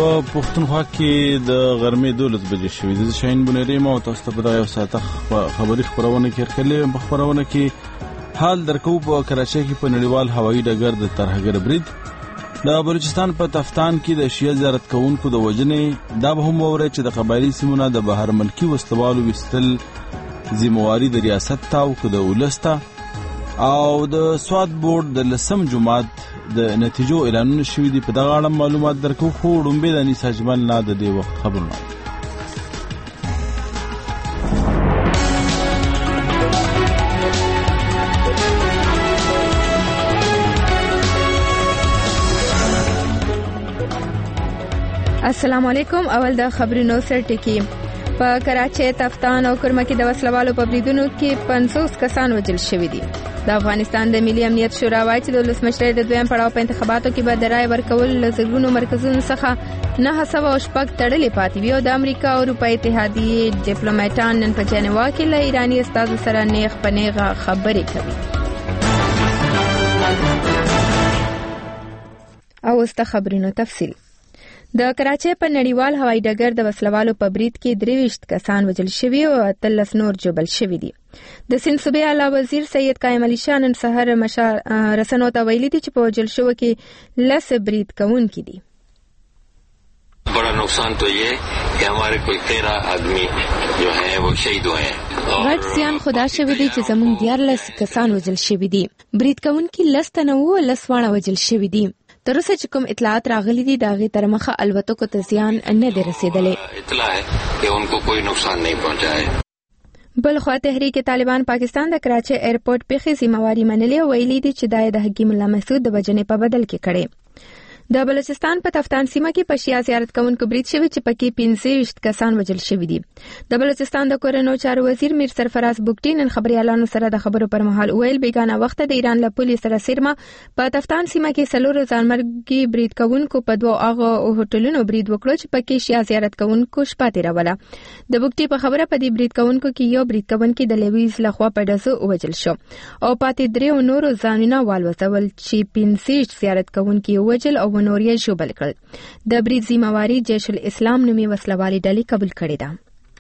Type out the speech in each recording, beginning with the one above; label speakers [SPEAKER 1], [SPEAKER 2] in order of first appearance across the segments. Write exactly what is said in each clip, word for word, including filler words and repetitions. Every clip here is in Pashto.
[SPEAKER 1] په پښتونخوا کې د غرمې دولس بجې شوې د شاهین بنيري ما تاسو ته په یو ساعت خبري خبرونه کې خلې په خبرونه کې حال درکو په کراچۍ کې په نړیوال هوایي ډګر د ترهګر برید د بلوچستان په تفتان کې د شیعه زیارت کوونکو د وجنې دا به هم وره چې د قبایلی سیمونو د بهر ملکی وسلوالو وستل ذمہواری د ریاست تاو کو د ولستا او د سواد بورډ د لسم جمعات د نتیجو اعلان شوی دی په دغه اړه معلومات درکو خو ډومبه د انیس اجمل نه د دې وخت خبرونه.
[SPEAKER 2] السلام علیکم. اول د خبرونو سر ټکی. په کراچۍ، تفتان او کرمه کې د وسلوالو په بریدونو کې پنځوس کسان وژل شوي دي. د افغانستان د ملي امنیت شورا وايي چې د ولسمشر د دویم پړاو په انتخاباتو کې به د رای ورکول له زرګونو مرکزونو څخه نه سوه شپږ تړلې پاتې وي او د امریکا او اروپا اتحادیې ډیپلوماټان نن په جنیوا کې له ایراني استازو سره نیغ په نیغه خبرې کوي. او اوس د خبرونو تفصیل. د کراچۍ په نړیوال هوایي ډګر د وسلوالو په برید کې درویشت کسان وژل شوي او اتلس نور ژوبل شوي دي. د سند صوبې اعلی وزیر سید قائم علي شاه نن سحر رسنیو ته ویلي دي چې په وژل شوو کې لس برید کوونکي دي.
[SPEAKER 3] बड़ा नुकसान तो ये कि हमारे कोई तेरह आदमी जो है वो शहीद हुए हैं.
[SPEAKER 2] غټ زیان خدا شوی دی چې زموږ دیارلس کسان وژل شوي دي. برید کوونکي لس تنه وو، لس واړه وژل شوي دي. تر اوسه چې کوم اطلاعات راغلي دي د هغې تر مخه الوتکو ته زیان نه دی رسېدلی.
[SPEAKER 3] اطلاع ہے کہ ان کو کوئی نقصان نہیں پہنچا ہے.
[SPEAKER 2] بل خوا تحریک طالبان پاکستان د کراچۍ ایرپورټ پیښې ذمہواری منلې او ویلي دي چې دا د حکیم الله مسعود د وژنې په بدل کې کړې. د بلوچستان په تفتان سیمه کې په شیعه زیارت کوونکو برید شوی چې پکې پنځه ویشت کسان وژل شوي دي. د بلوچستان د کورنیو چارو وزیر میر سرفراز بوګټي نن خبريالانو سره د خبرو پر مهال ویل بیگانه وخت د ایران له پولیس سره سیرما په تفتان سیمه کې سلور ځانمرګي برید کوونکو په دوه هغه هوټلونو برید وکړ چې پکې شیعه زیارت کوونکو شپه تیروله. د بوګټي په خبره په دې برید کوونکو کې یو برید کوونکی د لویز لخوا په ډزو وژل شو او پاتې درې نورو ځانونه والوځول چې پنځه زیارت کوونکي وژل او نور یې ژوبل. د برید ذمہواری جیش الاسلام نومي وسلوالي ډلې قبول کړې ده.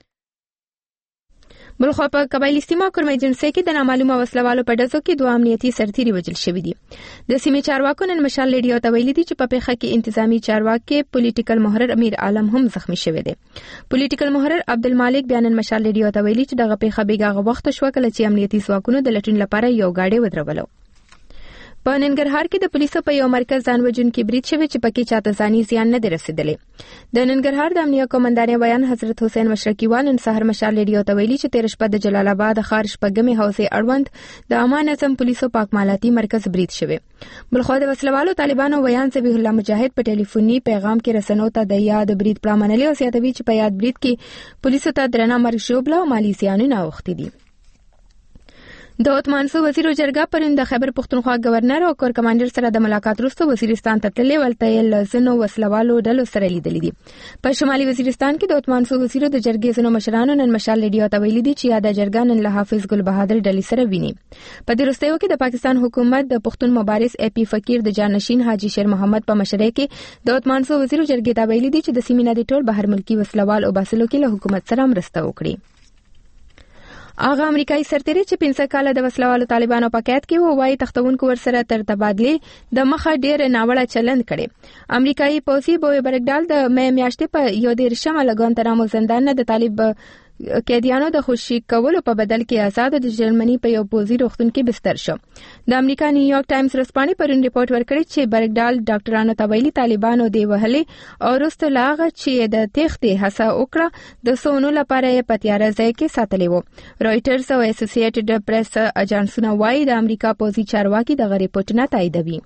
[SPEAKER 2] بلخوا په قبایلی سیمه کرمه جنسي کې د نامعلومه وسلوالو په ډزو کې دوه امنیتي سرتیري وژل شوي دي. د سیمې چارواکو نن مشال لیډیو ته ویلي دي چې په پیښه کې انتظامی چارواکي پولیټیکل محرر امیر عالم هم زخمی شوی دی. پولیټیکل محرر عبدالمالک بیا نن مشال لیډیو ته ویلي چې دغه پیښه بیګاغه وخت شو کله چې امنیتي ځواکونو د لټون لپاره یو گاډي ودرولو. په ننګرهار کې د پولیسو په یو مرکز ځان وژونکي برید شوی چې پکې چاته ځاني زیان نه دی رسېدلی. د ننګرهار د امنیه قومندانې بیان حضرت حسین مشرقیوال نن سهار مشال لیډیو ته ویلي چې تېره شپه د جلال آباد ښار شپږمې حوزې اړوند د عامه نظم پولیسو پاکمالاتي مرکز برید شوی. بلخوا د وسلوالو طالبانو ویان ذبیح الله مجاهد په ټلیفوني پیغام کې رسنیو ته د یاد برید پړه منلې او زیاتوي چې په یاد برید کې پولیسو ته درنه مرګ ژوبله او مالي زیانونه اوښتي دي. د عثمانسو وزیر جرګه پرون د خیبر پښتونخوا گورنر او کور کمانډر سره د ملاقات وروسته وزیرستان ته تللې ولته یې له ځینو وسلوالو ډلو سره لیدلې دي. په شمالي وزیرستان کې د عثمانسو وزیر د جرګې ځینو مشرانو نن مشال لیډیو ته ویلي دي چې یاده جرګه نن له حافظ ګل بهادر ډلې سره ویني. په دې وروستیو کې د پاکستان حکومت د پښتون مبارز اي پی فقیر د جانشین حاجی شیر محمد په مشرۍ کې د عثمانسو وزیر جرګې ته ویلي دي چې د سیمې نه د ټول بهر ملکی وسلوال او باسلو کې له حکومت سره مرسته وکړي. هغه امریکایي سرتیری چې پنځه کاله د وسلوالو طالبانو په قید کې وو وايي تختونکو ورسره تر تبادلې د مخه ډېر ناوړه چلند کړي. امریکایي پوځي بوی برګډال د مې میاشتې په یو دیرشمه له ګوانتانامو زندان نه د طالب قیدیانو د خوشي کولو په بدل کې آزاد د جرمني په یو پوځي روغتون کې بستر شو. د امریکا نیویارک ټایمز رسپانې پرون ریپورت ورکړی چې برګډال ډاکټرانو ته ویلي طالبانو دی وهلې او وروسته له هغه چې د تېښتې هڅه وکړه د څو اونو لپاره یې په تیاره ځای کې ساتلی و. رویټرز او اسوسییټډ پریس اجانسونه وایي د امریکا پوځي چارواکي دغه ریپورټونه تاییدوي.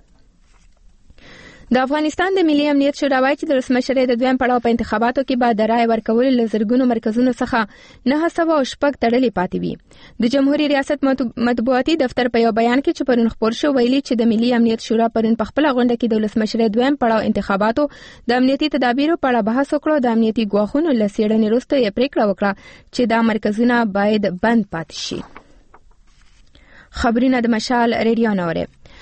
[SPEAKER 2] د افغانستان د ملي امنیت شورا وايي چې د ولسمشر د دویم پړاو په انتخاباتو کې به د رای ورکول له زرګونو مرکزونو څخه نه سوه شپږ تړلې پاتې وي. د جمهوریت ریاست مطبوعاتي دفتر په یو بیان کې چې پرون خپور شو ویلي چې د ملي امنیت شورا پرون په خپله غونډه کې د ولسمشر دویم پړاو انتخاباتو د امنیتي تدابیرو په اړه بحث وکړ. د امنیتي ګواښونو له څېړنې وروسته یې پریکړه وکړه چې دا مرکزونه باید بند پاتې شي. خبرونه د مشال ریډیو نوره.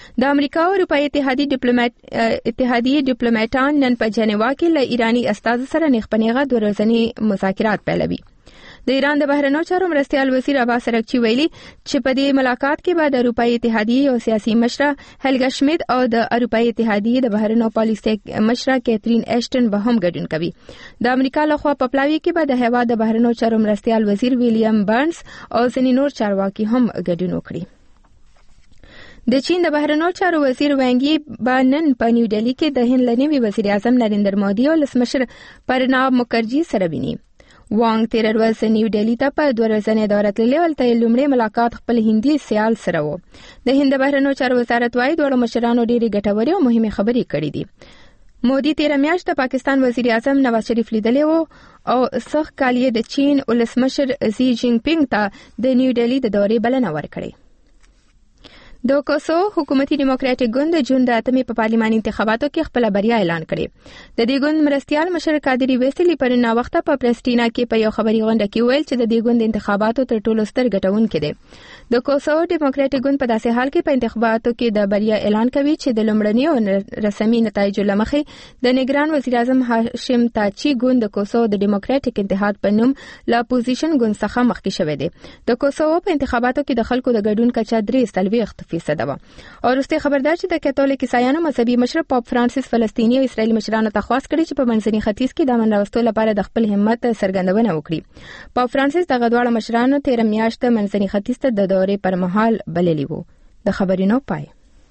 [SPEAKER 2] د امریکا او اروپای اتحادیه ډیپلوماټ اتحادیه ډیپلوماټان نن په جنیوا کې له ایرانی استازو سره نخبنیغه د ورځنی مذاکرات پیلوي. د ایران د بهرنیو چارو مرستیال وزیر عباس ارغچی ویلي چې په دې ملاقات کې به د اروپای اتحادیه او سیاسي مشره هلګا شمیت او د اروپای اتحادیه د بهرنیو پالیسي مشره کیترین ایشټن به هم ګډون کوي. د امریکا لخوا په پلاوي کې به د هیواد د بهرنیو چارو مرستیال وزیر ویلیام برنز او ځینې نور چارواکي هم ګډون وکړي. د چین د بهرنیو چارو وزیر وانګ یی نن په نیو ډیلی کې د هند لنیوي وزیر اعظم نریندر مودي او لسمشر پرناب مکرجي سره ویني. وانګ تیر ورځ نیو ډیلی ته په دوه ورځې دورې تللې ولته لومړی ملاقات خپل هندي سیال سره وو. د هند بهرنیو چارو وزارت وايي دوه مشرانو ډېری ګټورې او مهمه خبرې کړې دي. مودي تیر میاشت د پاکستان وزیر اعظم نواز شریف لیدلې وو او سخت کالیه د چین ولسمشر زی جین پینګ ته د نیو ډیلی د دورې بلنه ورکړې. د کوسوو حکومتي ډیموکراټیک ګوند د جون د اتمې په پارلماني انتخاباتو کې خپل بریا اعلان کړې. د دې ګوند مرستيال مشر قادری ویسلی پر نا وخت په پرسټینا کې په یو خبري غونډه کې ویل چې د دې ګوند انتخاباتو تر ټولو ستر ګټونکې دي. د کوسوو ډیموکراټیک ګوند په داسې حال کې په انتخاباتو کې د بریا اعلان کوي چې د لومړني او رسمي نتایجو لمخې د نگران وزیر اعظم هاشم تاچی ګوند د کوسوو د ډیموکراټیک اتحاد په نوم لا اپوزیشن ګوند څخه مخکې شوی دی. د کوسوو په انتخاباتو کې د خلکو د ګډون کچه درې سلويخت فیصد و. او وروسته خبردار چې د کاتولیک عیسایانو مذهبي مشر پاپ فرانسیس فلسطینی او اسرایلی مشرانو ته خواست کړی چې په منځني ختیځ کې د امن راوستلو لپاره د خپل همت څرګندونه وکړي. پاپ فرانسیس دغه دواړه مشرانو تیر میاشت منځني ختیځ ته د دورې پر مهال بللی وو. د خبرونو پای.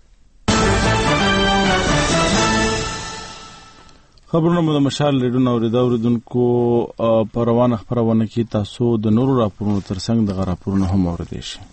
[SPEAKER 1] خبرونه مو د مشال ریډیو اوریدو اوریدونکو په روانه خبرونه کې تاسو د نورو راپورونو ترڅنګ د راپورونو هم اوریدئ شئ.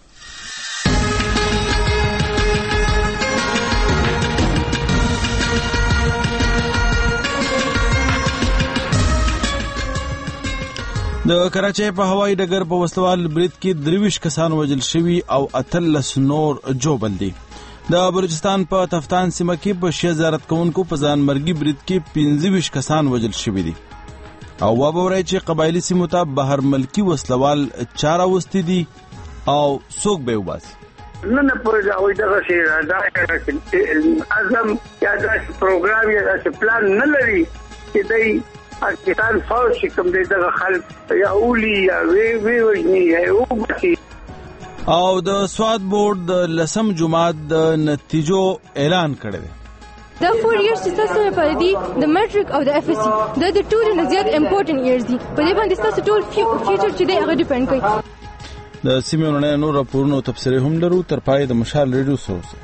[SPEAKER 1] د کراچۍ په هوایي ډګر په وسلوال برید کې درویش کسان وژل شوي او اتلس نور جوبل دي. د بلوچستان په تفتان سیمه کې په شی زیارت کوونکو په ځانمرګي برید کې پنځه ویشت کسان وژل شوي دي او وابورای چې قبایلی سیمو ته بهر ملکی وسلوال چاره وستي دي او څوک به وباسي.
[SPEAKER 4] نن پروژه وای دغه شی دا اعظم یا دا پروګرام یا دا پلان نه لري چې دای پاکستان فوج کوم دغه خلک یا اولی یا وی وی وجنی یا وباسي.
[SPEAKER 1] او د سواد بورډ د لسم جمعات د نتیجو اعلان کړی دی.
[SPEAKER 5] دا فور ایئرز چې تاسو په دې د میټریک او د اف اس سی د د ټول نه زیات امپورټنت ایئرز دي. په دې باندې تاسو ټول فیوچر چې دی هغه ډیپند کوي.
[SPEAKER 1] د سیمونو نور راپورونو تفسیر هم لرو تر پای د مشال ریډیو سره.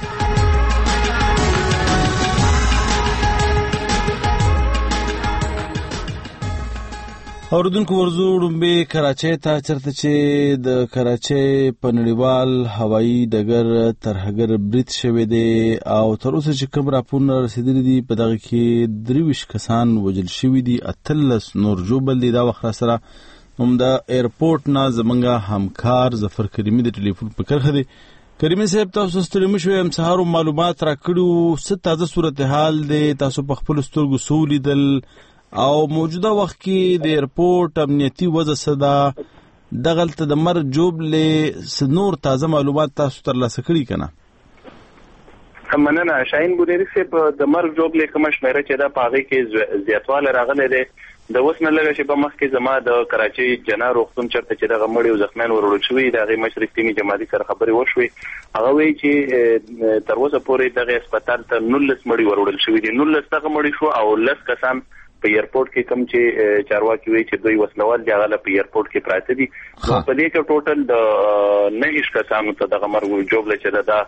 [SPEAKER 1] اوردونکو ورزو ډومبه کراچۍ ته چرته چې د کراچۍ په نړیوال هوایي ډګر ترهګر برید شوی دی او تر اوسه چې کوم راپورونه رسیدلي دي په دغه کې درویش کسان وژل شوي دي، اتلس نور جوبل دي. دا وخت سره هم د ایرپورټ نه زمونږ همکار ظفر کریمي د ټلیفون په کرخه دی. کریمي صاحب تاسو ستړي مشوي هم سهار معلومات راکړو، څه تازه صورتحال دی تاسو په خپل سترګو څه ولیدل او موجوده وخت کې د ایرپورټ امنیتي وضع څه ده، دغلته د مر جوبلې نور تازه معلومات تاسو ترلاسه کړي که نه؟
[SPEAKER 6] مننه شاهین بونیری صاحب، د مر جوبلې کومه شمیره چې ده په هغې کې زیاتوالی راغلی دی. د اوس نه لږه شېبه مخکې زما د کراچۍ جنا روغتون چېرته چې دغه مړي او زخمیان وروړل شوي د هغې مشر اقلیمي جمادي سره خبرې وشوې. هغه وایي چې تر اوسه پورې دغه هسپتال ته نولس مړي وروړل شوي دي. نولس دغه مړي شو او لس کسان په ایرپورټ کې کوم چې چارواکي وایي چې دوی وسلوال دي هغه په ایرپورټ کې پراته دي. په دې کې ټوټل د نهه کسانو ته دغه مرګ جوبله چې ده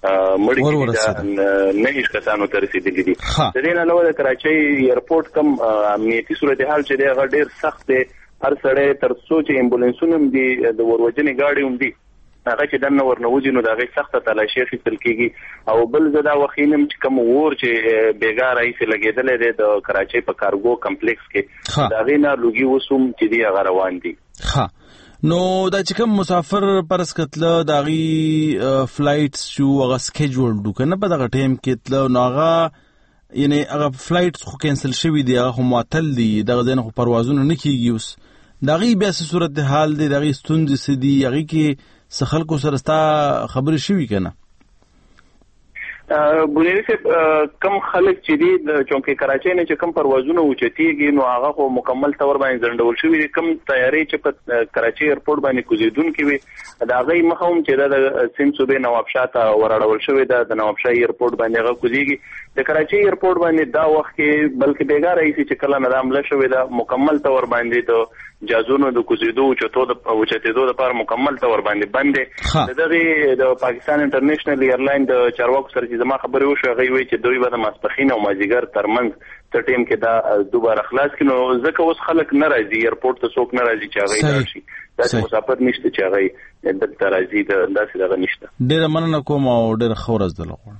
[SPEAKER 6] مړي نهه کسانو ته رسېدلي دي. د دې نه علاوه د کراچۍ ایرپورټ کوم امنیتي صورتحال چې دی هغه ډېر سخت دی. هر سړی تر څو چې امبولانسونه هم دي د وروجنې ګاډي هم دي هغه چې دننه ورنوځي نو د هغې سخته تلاشي اخیستل کېږي. او بل زه دا وخینم چې کوم اور چې بېګا راهیسې لګېدلی دی د کراچۍ په کارګو کمپلیکس کې د هغې نه لوګي اوس هم چې دي هغه روان دي.
[SPEAKER 1] ښه، نو دا چې کوم مسافر پرس کتله د هغې فلایټس شو هغه سکیجولډ و که نه په دغه ټایم کې تله نو هغه یعنې هغه فلایټس خو کینسل شوي دي، هغه خو معطل دي، دغه ځای نه خو پروازونه نه کېږي. اوس د هغې بیا څه صورتحال دی، د هغې ستونزې څه دي، هغې کې څه خلکو سره ستا خبرې شوي که نه؟
[SPEAKER 6] بنيري صاحب کم خلک چې دي د چونکې کراچۍ نه چې کم پروازونه اوچتيږي نو هغه خو مکمل تور باندې ځنډول شوی دي. کم تیاری چې په کراچۍ ایرپورټ باندې کوزیدونکو وي دا غي مخاوم چې د سند صوبې نوابشاه ته ورړول شوی دی د نوابشاه ایرپورټ باندې هغه کوزيږي د کراچۍ ایرپورټ باندې دا وخت کې بلکې بیګا رئیس چې کله نظام لشوي دا مکمل تور باندې د جازونو د کوزیدو چتو د اوچتېدو لپاره مکمل تور باندې باندې دغه د پاکستان انټرنیشنل ایرلاین د چارواکو سره زما خبرې وشو غي وی چې دوی به د ماسپخین او مازیګر ترمنځ تر ټیم کې دا دوباره خلاص کینو ځکه اوس خلک ناراضي ایرپورټ ته څوک ناراضي چې هغه راشي دا مسافر نشته چې هغه د ترازی د داسې دغه نشته.
[SPEAKER 1] ډېر مننه کوم او ډېر خورز دلغه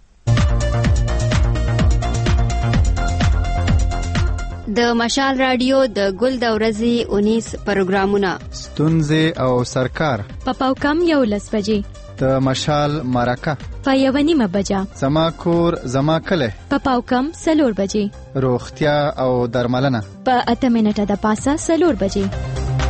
[SPEAKER 7] د مشال رادیو د ګل د ورځې انیس پروګرامونه
[SPEAKER 8] ستونزې او سرکار
[SPEAKER 2] په پاوکم یو لس بجې
[SPEAKER 8] د مشال مرکه
[SPEAKER 2] په یو نیمه بجه
[SPEAKER 8] زما کور زما کله
[SPEAKER 2] په پاوکم سلور بجې
[SPEAKER 8] روغتیا او درملنه
[SPEAKER 2] په اته منټه د پاسه سلور بجې.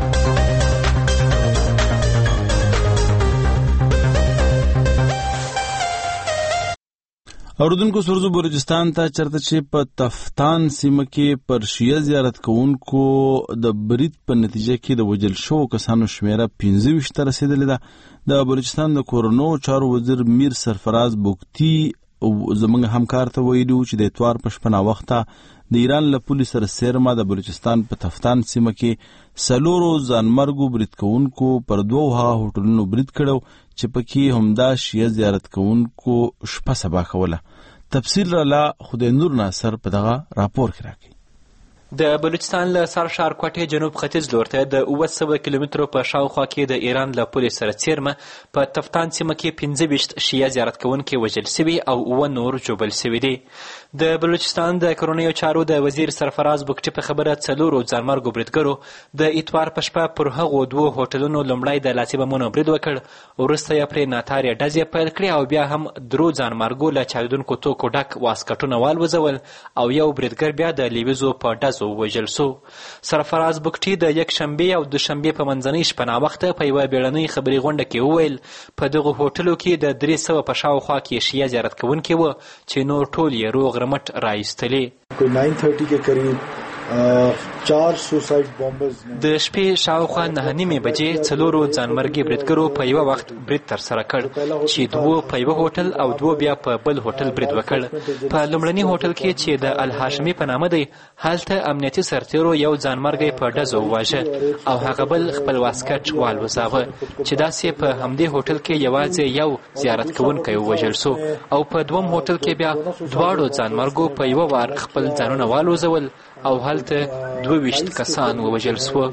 [SPEAKER 1] اوردونکو سرزو بلوچستان ته چرته چې په تفتان سیمه کې پر شیعه زیارت کوونکو د برید په نتیجه کې د وجل شو کسانو شمیره پنځه ویشت ته رسیدلې ده. د بلوچستان د کورونو چارو وزیر میر سرفراز بوکتی زمونږ همکار ته ویلو چې د اتوار په شپه ناوخته د ایران له پولیس سره سیرما د بلوچستان په تفتان سیمه کې سلورو ځانمرګو برید کوونکو پر دوه هغه هوټلونو برید کړو چې پکې همدا شیعه زیارت کوونکو شپه سبا کوله. تفصیل را لا خدای نور ناصر په دغه راپور کې راکړي.
[SPEAKER 9] د بلوچستان له سر ښار کوټې جنوب ختیځ لور ته د اوه سوه کیلومترو په شاوخوا کې د ایران له پولیس سره څیرمه په تفتان سیمه کې پنځه ویشت شیعه زیارت کوونکي وژل سوي او اوه نور ژوبل سوي دي. د بلوچستان د کورنیو چارو د وزیر سرفراز بوکټي په خبره څلورو ځانمرګو بریدګرو د اتوار په شپه پر هغو دوو هوټلونو لومړی د لاسي بمونو برید وکړ وروسته یې پرې ناتارې ډزې پیل کړې او بیا هم درو ځانمرګو له چاودونکو توکو ډک واسکټونه والوځول او یو بریدګر بیا د لیویزو په ډزو وژل سو. سرفراز بوکټي د یک شنبې او دوشنبې په منځنۍ شپه ناوخته په یوه بیړنۍ خبري غونډه کې وویل په دغو هوټلو کې د درې سوه په شاوخوا کې شیعه زیارت کوونکي وو چې نور ټول یې روغ رمټ رایستلې.
[SPEAKER 10] نو تیس के करीब चार सुसाइड बॉम्बर्स
[SPEAKER 9] د شپې شاوخوا نه نیمې بجې څلورو ځانمرګي بریدګرو په یوه وخت برید ترسره کړ چې دوه په یوه هوټل او دوه بیا په بل هوټل برید وکړ. په لومړني هوټل کې چې د الهاشمي په نامه دی هلته امنیتي سرتیرو یو ځانمرګی په ډزو وواژه او هغه بل خپل واسکټ والوځاوه چې داسې په همدې هوټل کې یوازې یو زیارت کوونکی ووژل سو او په دوم هوټل کې بیا دواړو ځانمرګو په یوه وار خپل ځانونه والوځول او هلته دوه ویشت کسان ووژل سوه.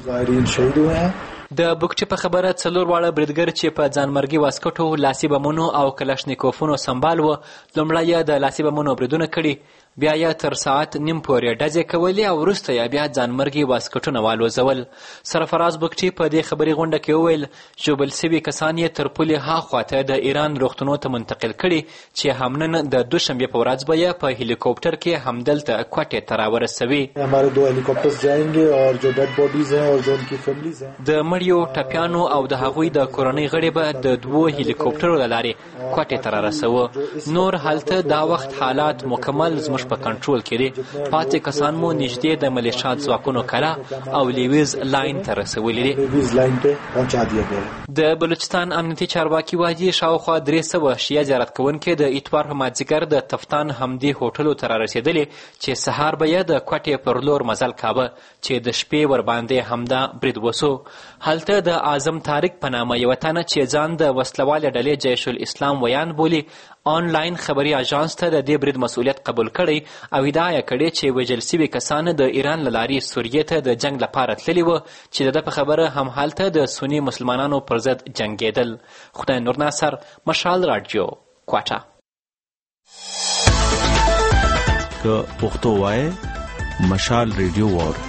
[SPEAKER 9] د بوکټي په خبره څلور واړه بریدګر چې په ځانمرګي واسکټو لاسي بمونو او کلشنیکوفونو سمبال وه لومړی یې د لاسي بمونو بریدونه کړي بیا یې تر ساعت نیم پورې ډزې کولې او وروسته یې بیا ځانمرګي واسکټونه والوځول. سرفراز بوکټي په دې خبري غونډه کې وویل ژوبل سوي کسان یې تر پولې هاخوا ته د ایران روغتونو ته منتقل کړي چې همنن د دوشنبې په ورځ به یې په هلیکوپټر کې همدلته کوټې ته راورسوي. د مړیو ټپیانو او د هغوی د کورنۍ غړي به د دوو هلیکوپټرو له لارې کوټې ته رارسوه. نور هلته دا وخت حالات مکمل زموږ په کنټرول کې دي. پاتې کسان مو نږدې د ملیشات ځواکونو کلا او لیویز لاین ته رسولي دي. د بلوچستان امنیتي چارواکي وايي شاوخوا درې سوه شیعه زیارت کوونکي د اتوار په مازدیګر د تفتان همدې هوټلو ته رارسېدلي چې سهار به یې د کوټې پر لور مزل کاوه چې د شپې ورباندې همدا برید وسو. هلته د اعظم طارق په نامه یوه تنه چې ځان د وسلوالې ډلې جیش الاسلام ویان بولي آنلاین خبري اژانس ته د دې برید مسؤلیت قبول کړی او ادعا یې کړې چې وژل سوي کسان د ایران له لارې سوریې ته د جنګ لپاره تللي وه چې د ده په خبره هم هلته د سني مسلمانانو پر ضد جنګېدل. خدای نور ناصر، مشال رادیو، کوټه.
[SPEAKER 1] که پښتو وایې مشال ریډیو واورئ.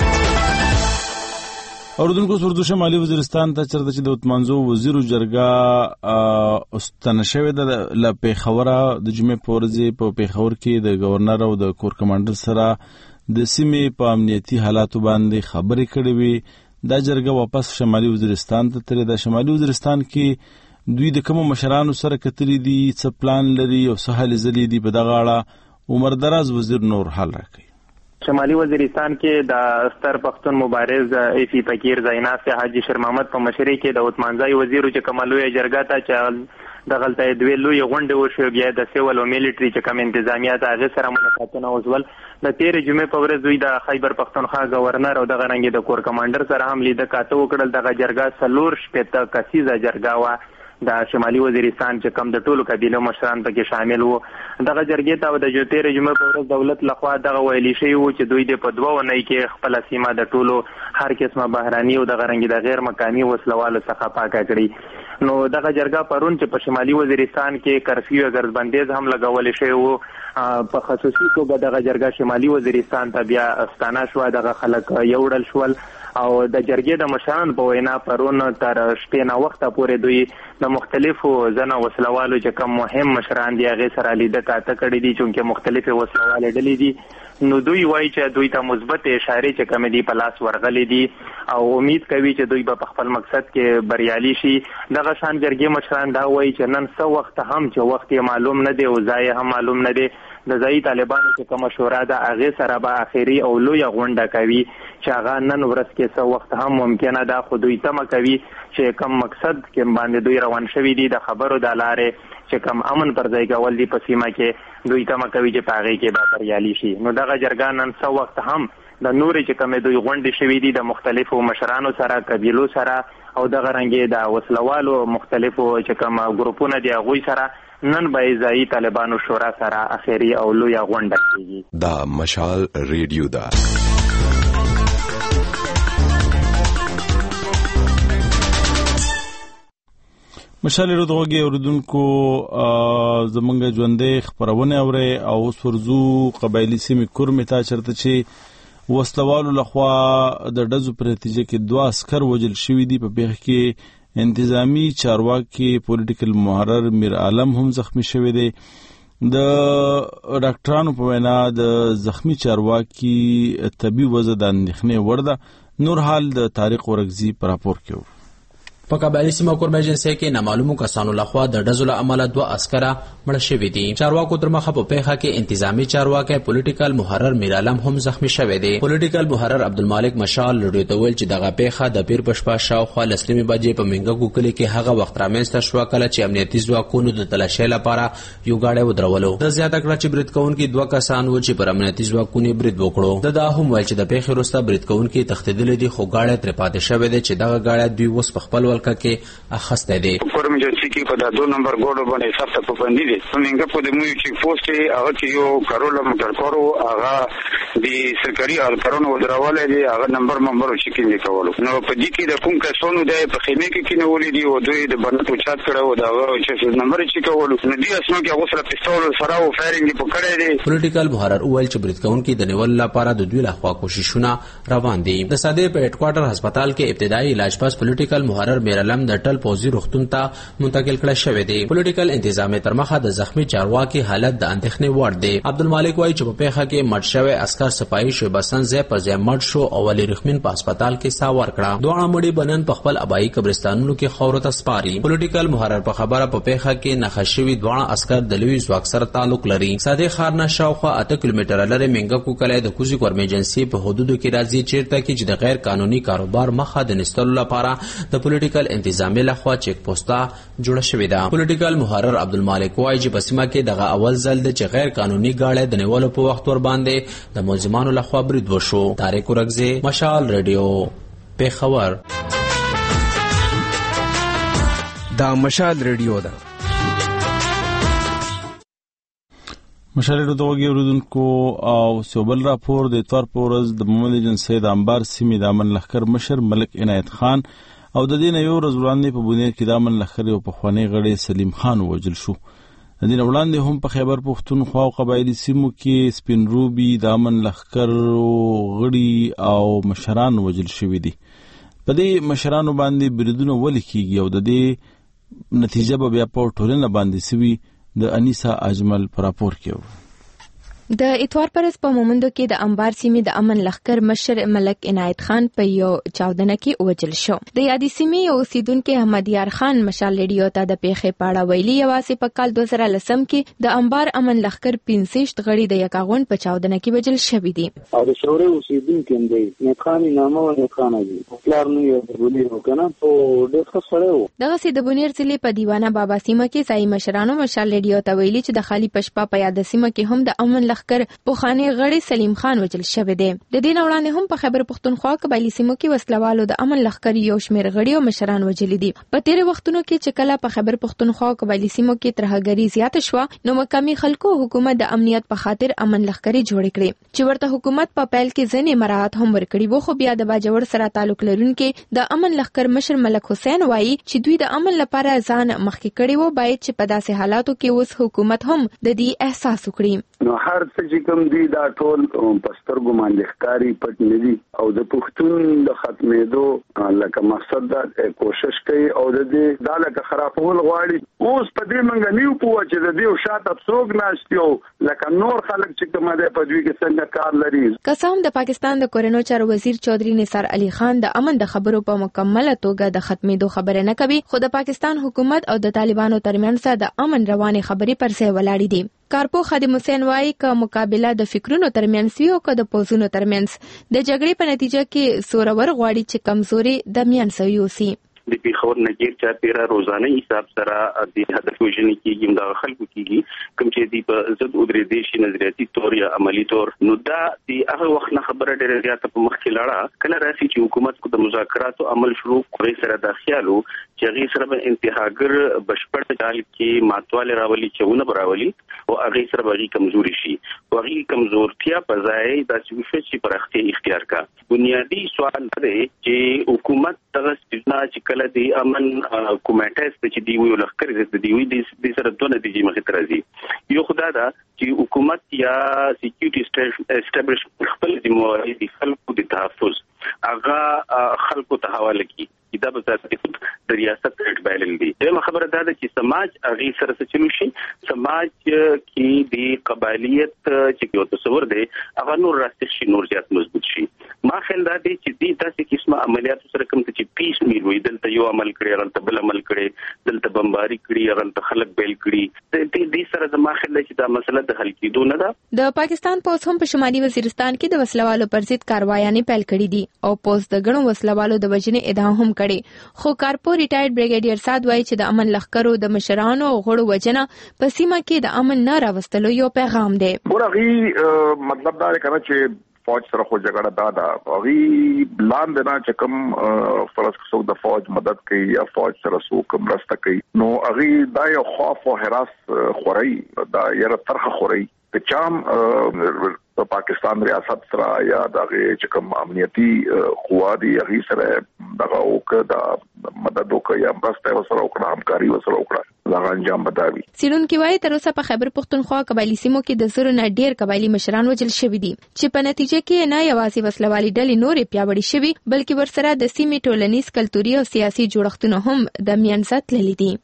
[SPEAKER 1] اوردونکو سردو شمالي وزیرستان ته چرته چې د اتمانزو وزیرو جرګه استنه شوې ده له پېښوره د جمعې په ورځې په پېښور کې د ګورنر او د کور کمانډر سره د سیمې په امنیتي حالاتو باندې خبرې کړې وي. دا جرګه واپس شمالي وزیرستان ته تللې ده. شمالي وزیرستان کې دوی د کوم مشرانو سره کتلي دي، څه پلان لري او څه هلې ځلې دي په دغه اړه عمر دراز وزیر نور حال راکوي.
[SPEAKER 6] شمالي وزیرستان کې د ستر پښتون مبارز ایفی فقیر زیناس حاجی شیر محمد په مشرۍ کې د عثمانزای وزیر چې کمالوی جرګه ته چې د غلطۍ دوی لوی غونډه وشو، بیا د سیول او میلیټری چې کوم انتظامیات هغه سره ملاقاتونه وزول. د تیر جمعې په ورځ دوی د خیبر پختونخوا گورنر او د غرنګي د کور کمانډر سره هم لیده کاته وکړل. دغه جرګه څلور شپېته کسیزه جرګه وه د شمالي وزیرستان چې کم د ټولو قبیلو مشران پکې شامل وو. دغه جرګې ته د تیر جمعې په ورځ دولت لخوا دغه ویلي شوی و چې دوی د په دوه اونۍ کې خپل سیمه د ټولو هر قسمه بهراني او د غرنګي د غیر مقامي وسلوالو څخه پاکه کړي. نو دغه جرګه پرون چې په شمالي وزیرستان کې کرفیو غرضبندیز هم لګول شوی وو، په خصوصي توګه دغه جرګه شمالي وزیرستان ته بیا ستانه شو. دغه خلک یوړل شول او د جرګې د مشران په وینا پرون تر شپې نه وخته پورې دوی د مختلفو ځنه وسلوالو چې کوم مهم مشران دي هغې سره لیده کاته کړي دي، چونکې مختلفې وسلوالې ډلې دي. نو دوی وایي چې دوی ته مثبت اشارې چې کومې دي په لاس ورغلې دي او امید کوي چې دوی به په خپل مقصد کې بریالي شي. دغه شان جرګې مشران دا وایي چې نن څه وخت هم چې وخت یې معلوم نه دی او ځای هم معلوم نه دی، د ځایي طالبانو چې کومه شورا ده هغې سره به اخري او لویه غونډه کوي چې هغه نن ورځ کې څه وخت هم ممکنه ده. خو دوی تمه کوي چې کوم مقصد کې باندې دوی روان شوي دي د خبرو د لارې چې کوم امن پر ځای کول دي په سیمه کې، دوی تمه کوي چې په هغې کې به بریالي شي. نو دغه جرګه نن څه وخت هم د نورې چې کومې دوی غونډې شوي دي د مختلفو مشرانو سره، قبیلو سره او دغه رنګې د وسلوالو مختلفو چې کوم ګروپونه دي هغوی سره نن به ځایي طالبانو شورا سره اخري او لویه غونډه کیږي.
[SPEAKER 11] دا مشال ریډیو ده.
[SPEAKER 1] مشال ریډیو دغه اوریدونکو زمونږ ژوندې خبرونه اوري او اوس ورزو قبایلی سیمې کورمې ته چرته چې وسلوالو لخوا د ډزو په نتیجه کې دوه عسکر وژل شوي دي. په پیښه کې انتظامی چارواکي پولیټیکل محرر میر عالم هم زخمی شوی دی. د ډاکټرانو په وینا د زخمی چارواکي طبي وضع د اندېښنې وړ ده. نور حال د طارق ورکزي په راپور کې و.
[SPEAKER 12] په قبایلی سیمه کورمه ایجنسۍ کې نامعلومو کسانو لخوا د ډزو له امله دوه عسکره مړه شوي دي. چارواکو تر مخه په پیښه کې انتظامی چارواکی پولیټیکل محرر میر عالم هم زخمی شوی دی. پولیټیکل محرر عبدالمالک مشال رډیو ته ویل چې دغه پیښه د پیر په شپه شاوخوا لس نیمې بجې په منګکو کلي کې هغه وخت رامنځته شوه کله چې امنیتي ځواکونو د تلاشۍ لپاره یو گاډی ودرولو. د زیاته کړه چې برید کوونکي دوه کسان و چې پر امنیتي ځواکونو برید وکړو. د دا هم ویل چې د پیښې وروسته برید کوونکي تښتېدلي دي خو گاډی ترې پاتې شوی دی چې دغه گاډی دوی اوس په خپل ولکه کې اخسته دي.
[SPEAKER 13] کورمه ایجنسۍ کې په دو نمبر ګوډو باندې سخت پابندي دي. څنګه په دې موږ چې پوسټ هغه چې یو کارولا موټر کارو هغه د سرکاري الکارونو ودرولې دي، هغه نمبر نمبر چې کېږي کولو. نو په دې کې د کوم کسانو د په خیمه کې کې نولې دي او دوی د بنټو چات کړو دا چې نمبر چې کولو نو دې اسنو کې هغه سره پستول سره او فایرینګ په کړې دي.
[SPEAKER 12] پولیټیکل محرر ویل چې برید کوونکي د نیول لپاره د دوی لخوا کوششونه روان دي. د ساده په هډ کوارټر هسپتال کې ابتدایي علاج پاس پولیټیکل محرر میر علم د ټل پوزي روغتون ته منتقل کړل شوی دی. پولیټیکل انتظامی تر مخه د زخمی چارواکي حالت د اندېښنې وړ دی. عبدالمالک وایي چې په پیښه کې مړ شوی عسکر سپاهي شعیب حسن ځای پر ځای مړ شو او علي رحمین په هسپتال کې ساه ورکړه. دواړه مړي بنن په خپل ابایي قبرستانونو کې خاورو ته سپاري. پولیټیکل محرر په خبره په پیښه کې نښه شوي دواړه عسکر د لوی ځواک سره تعلق لري. ساده ښار نه شاوخوا اته کیلومتره لرې منګکو کلی د کوزي کورمه ایجنسۍ په حدودو کې راځي چیرته کې چې د غیر قانوني کاروبار مخه د نستلو لپاره د پولیټیکل انتظامی لخوا چیک پوسټه جوړه شوې ده. پولیټیکل محرر عبدالمالک وایي چې په سیمه کې دغه اول ځل دی چې غیر قانوني گاډی د نیولو په وخت ور باندې د ملزمانو لخوا برید وشو. طارق ورکزي، مشال ریډیو، پیښور.
[SPEAKER 14] دا مشال ریډیو ده.
[SPEAKER 1] مشال ریډیو دغه اوریدونکو او سوبل راپور د اتوار په ورځ د محمد ایجنسۍ د انبار سیمې د امن لښکر مشر ملک عنایت خان او د دې نه یو ورځ وړاندې په بونیر کې د امن لښکر یو پخوانی غړی سلیم خان ووژل شو. د دې نه وړاندې هم په خیبر پښتونخوا او قبایلي سیمو کې سپین روبي د امن لښکر غړي او مشران وژل شوي دي. په دې مشرانو باندې بریدونه ولې کیږي او د دې نتیجه به بیا په ټولنه باندې سوي د انیسا اجمل پر راپور کې.
[SPEAKER 2] د اتوار پرس په مومندو کې د انبار سیمې د امن لخر مشر ملک عنایت خان په یو چاودنه کې وژل شو. د یادې سیمې یو اوسیدونکو احمد یار خان مشال ریډیو ته د پیښې پاړه ویلي یوازې په کال دوه زره لسم کې د انبار امن لخر پنځه غړي د یکاغون په چاودنه کې وژل شوي دي.
[SPEAKER 15] او د شوري اوسیدونکو هم دی نه خان نامه نه خان دی پلار نه یو ورولي وکنه په ډېر ښه سره و. دغه سي د بونیر ضلع په دیوانه بابا سیمه کې ځای مشرانو مشال ریډیو ته ویلي چې د خالی پشپا په یاد سیمه کې هم د امن لخر پوخاني غړي سلیم خان وژل شوی دی. د دې وړاندې هم په خیبر پختونخوا قبایلی سیمو کې وسلوالو د امن لخر یو شمېر غړي او مشران وژل دي. په تیر وختونو کې چې کله په خیبر پختونخوا قبایلی سیمو کې ترهګری زیات شوه نو مقامي خلکو حکومت د امنیت په خاطر امن لخرې جوړ کړي چې ورته حکومت په پیل کې ځنې مراحت هم ورکړي وو. خو بیا د باجوړ سره تعلق لرونکي د امن لخر مشر ملک حسین وایي چې دوی د امن لپاره ځان مخکې کړي وو، باید چې په داسې حالاتو کې اوس حکومت هم د دې احساس وکړي.
[SPEAKER 4] نو هر څه چې کوم دی دا ټول پسترګو باندې ښکاری پټ نه دي او د پښتون د ختمېدو لکه مقصد دا کوشش کوي او د دې دا لکه خرابول غواړي. اوس په دې منګه نیو پوه چې د دې شاته څوک ناشتیو لکه نور خلک چې کوم دی په دوی کې څنګه کار لري. قسم د پاکستان د کورنو چارو وزیر چودري نثار علي خان د امن د خبرو په مکمله توګه د ختمېدو خبره نه کوي، خو د پاکستان حکومت او د طالبانو ترمنځ د امن روانې خبرې پر ځای ولاړې دي. کارپو خادم حسین وایي که مقابله د فکرونو ترمنځ وي او که د پوزونو ترمنځ د جګړې په نتیجه کې سورور غواړي چې کمزوري د میان سوي اوسي.
[SPEAKER 16] د پیښور نګیر چا پیرا روزانه حساب سره د هدف وژنې کېږي د خلکو کېږي کوم چې دی په ضد ودرې دیشي نظریاتي تور یا عملی تور. نو دا د هغه وخت نه خبره ډېره زیاته په مخ کې لاړه. کله راسي چې حکومت کو د مذاکراتو عمل شروع کړي سره د خیالو چې هغه سره به انتهاګر بشپړ ډال کې ماتواله راولي چېونه براولي او هغه سره به کمزوري شي او هغه کمزورتیا په ځای د چې پرختي اختیار کا. بنیادی سوال دی چې حکومت دغه ستنه چې کله دی امن کومټاس چې دی ویل لخر د دی وی د سره دوه نتیجې مخې ته راځي. یو خدای دا چې حکومت یا سکیورټي اسټابلیشمنت خپل ذمہواری دي خلکو د تحفظ هغه خلکو ته حواله کی دا به ذات د ریاست ټبایل دي. دا خبره ده چې سماج هغه سره څه چلو شي سماج کې د قبایلیت چې یو تصور دی هغه نور راستي شي نور زیات مضبوط شي. ما خیال دا دی چې د تاسو قسمه عملیات سره کوم چې پیس میل وي دلته یو عمل کړی رالته بل عمل کړی دلته بمباری کړی رالته خلک بیل کړی د دې سره د ما خیال چې دا مسله د حل کېدو نه ده.
[SPEAKER 2] د پاکستان پولیس هم په شمالي وزیرستان کې د وسلوالو پر ضد کاروایانې پیل کړې دي او پولیس د غنو وسلوالو د وجنې ادعا هم کړي. خو کارپو ریټایرډ بریګیډیر ساد وایي چې د امن لخرو د مشرانو او غړو وجنه په سیمه کې د امن نه راوستلو یو پیغام دی.
[SPEAKER 17] ورغي مطلب دا کنه چې فوج سره خو جګړه دا ده غي لاندې نه چې کوم فرض څوک د فوج مدد کوي یا فوج سره څوک مرسته کوي نو غي دا یو خوف او هراس خوري دا یره ترخه خوري چې چام په پاکستان ریاست سره یا دغه چې کوم امنیتي قوا دي هغه سره دغه وکړه د مدد وکړه یا مرسته وسره وکړه همکاري وسره وکړه دا انجام بداوي.
[SPEAKER 2] سیلون کې وایي تر اوسه په خیبر پختونخوا قبایلی سیمو کې د زرو نه ډیر قبایلی مشران وژل شوي دي چې په نتیجه کې نه یوازې وسلوالي ډلې نورې پیاوړې شوي بلکې ورسره د سیمې ټولنیز کلتوري او سیاسي جوړښتونه هم د میانځ تللي دي.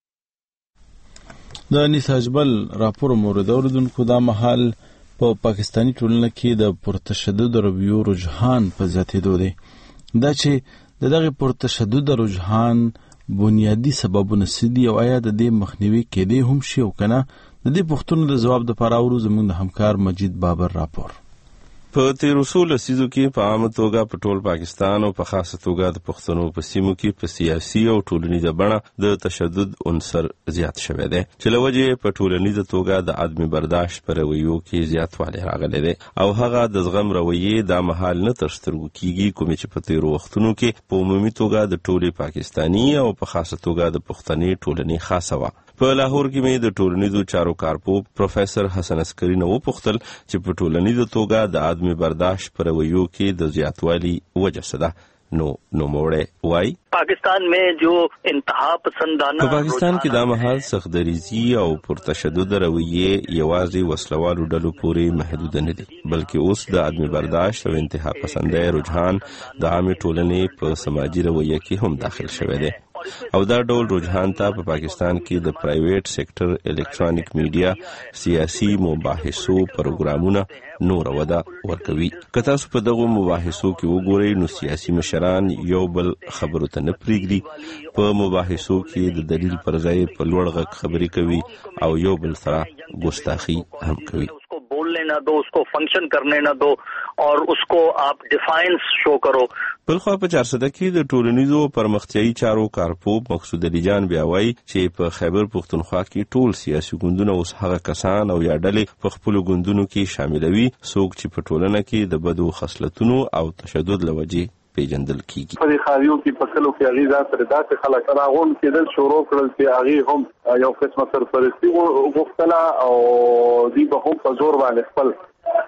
[SPEAKER 1] د انیس اجبل راپور مورد اوریدونکو دا مهال په پا پاکستانی ټولنه کې د پرتشدد رویو رجحان په زیاتېدو دی. دا چې د دغه پرتشدد رجحان بنیادی سببونه څه دي او آیا د دې مخنیوي کېدی هم شي او کنه د دې پوښتنو د ځواب لپاره اورو زموږ د همکار مجید بابر راپور.
[SPEAKER 18] په تیر اصول لسیزو کې په عامه توګه په ټول پاکستان او په خاصه توګه د پښتنو په سیمو کې په سیاسي او ټولنیزه بڼه د تشدد عنصر زیات شوی دی چې له وجې په ټولنیزه توګه د عدم برداشت په رویو کې زیاتوالی راغلی دی او هغه د زغم رویې دا مهال نه تر سترګو کېږي کومې چې په تیرو وختونو کې په عمومي توګه د ټولې پاکستاني او په خاصه توګه د پښتني ټولنې خاصه وه. په لاهور کې مې د ټولنیزو چارو کارپو پروفیسور حسن عسکری نه وپوښتل چې په ټولنیزه توګه د عدم برداشت پر رویو کې د زیاتوالي وجه څه ده نو نو موړې وای
[SPEAKER 19] پاکستان में जो انتها پسندانه
[SPEAKER 18] په پاکستان کې دا مهال سختدریزي او پرتشدد رویې یوازې وسلوالو ډلو پورې محدود نه دي بلکې اوس د عدم برداشت او انتها پسندۍ رجحان د عامه ټولنې په سماجي رویه کې هم داخل شوی دی. او دا ډول رجحان ته په پاکستان کې د پرایویټ سېکټر الکترونیک میډیا سیاسي مباحثو پروګرامونه نور ودا ورکوي. که تاسو په دغه مباحثو کې وګورئ نو سیاسي مشران یو بل خبرو ته نه پریږدي، په مباحثو کې د دلیل پر ځای په لوړ غږ خبرې کوي او یو بل سره ګستاخی هم کوي.
[SPEAKER 19] बोलने ना दो, उसको फंक्शन करने ना दो और उसको आप डिफाइंस शो करो.
[SPEAKER 18] بلخوا په چارسده کې د ټولنیزو پرمختیایي چارو کارپوب مقصود علي جان بیا وایي چې په خیبر پښتونخوا کې ټول سیاسي ګوندونه اوس هغه کسان او یا ډلې په خپلو ګوندونو کې شاملوي څوک چې په ټولنه کې د بدو خصلتونو او تشدد له وجې پیژندل کیږي.
[SPEAKER 20] په خاریو کې په کلو کې هغه ذات تر داسې خلک راغون کېدل شروع کړل چې هغه هم یو قسمه سرپرستی غوښتله او دوی به هم په زور باندې خپل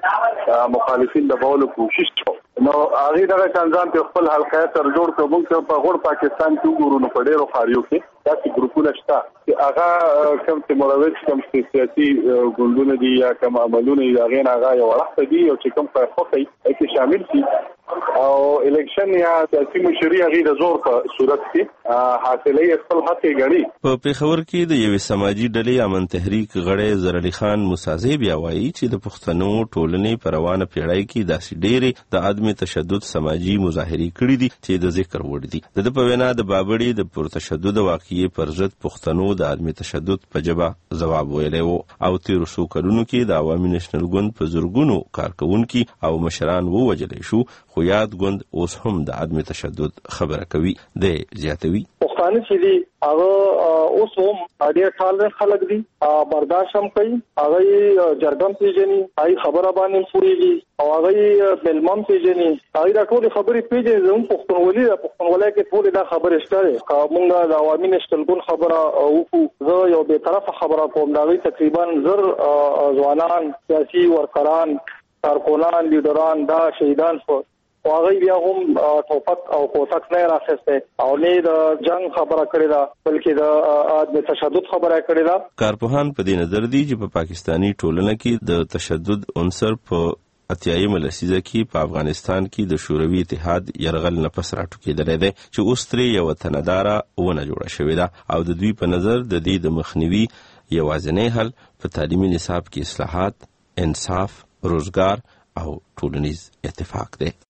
[SPEAKER 20] مخالفین د بولو کوشش وکړ. نو هغه دغه ځان په خپل حلقه تر جوړ کړو موږ په غوړ پاکستان کې ګورو نو په ډیرو خاریو کې داسې ګروپونه شته چې هغه کوم چې مروج کوم سیاسي ګوندونه دي یا کوم عملونه دي هغه نه هغه یو وخت دي او چې کوم په خوخي کې شامل دي او الیکشن یا سیاسي مشري هغه د زور په صورت کې حاصلې خپل حق غړي.
[SPEAKER 18] په پیښور کې د یو سماجی ډلې امن تحریک غړی زر علي خان موسازی بیا وایي چې د پښتنو ټولنې په روانه پیړۍ کې داسې ډېرې د عدم تشدد سماجی مظاهرې کړې دي چې د ذکر وړ دي. د په وینا د بابړي د پرتشدد واقعي پر ضد پښتنو د عدم تشدد په جبه ځواب ویلی و او تیرو څو کلونو کې د عوامي نېشنل ګوند په زرګونو کارکونکي او مشران ووژلی شو، خو یاد ګوند اوس هم د عدم تشدد خبره کوي. د زیاتوي
[SPEAKER 21] پښتانه چې دي هغه اوس هم ډېر ټال خلک دي، برداشت هم کوي، هغه جرګم پیژني، هغه خبره باندې پوریږي او هغه بلمم پیژني، هغه دا ټول خبرې پیژني. زموږ پښتونولي د پښتونولۍ کې ټول دا خبرې شته. موږ د عوامي نېشنل ګوند خبره وکړو، زه یو به طرفه خبره کوم، دا تقریبا زر ځوانان سیاسي ورکران کارکونان لیډران دا شهیدان شو. هغه بیا هم ټوپک او کوټک نه راخسته او نه د جنگ خبره کړې ده بلکې د تشدد خبره کړې ده.
[SPEAKER 18] کارپوهان په دې نظر دي چې په پاکستانی ټولنه کې د تشدد عنصر په اتیایمه لسیزه کې په افغانستان کې د شوروي اتحاد یرغل نه پس راټوکېدلی دی چې اوس ترې یوه تنهداره ونه جوړه شوې ده او د دوی په نظر د دې د مخنیوي یوازینی حل په تعلیمي نصاب کې اصلاحات، انصاف، روزګار او ټولنیز اتفاق دی.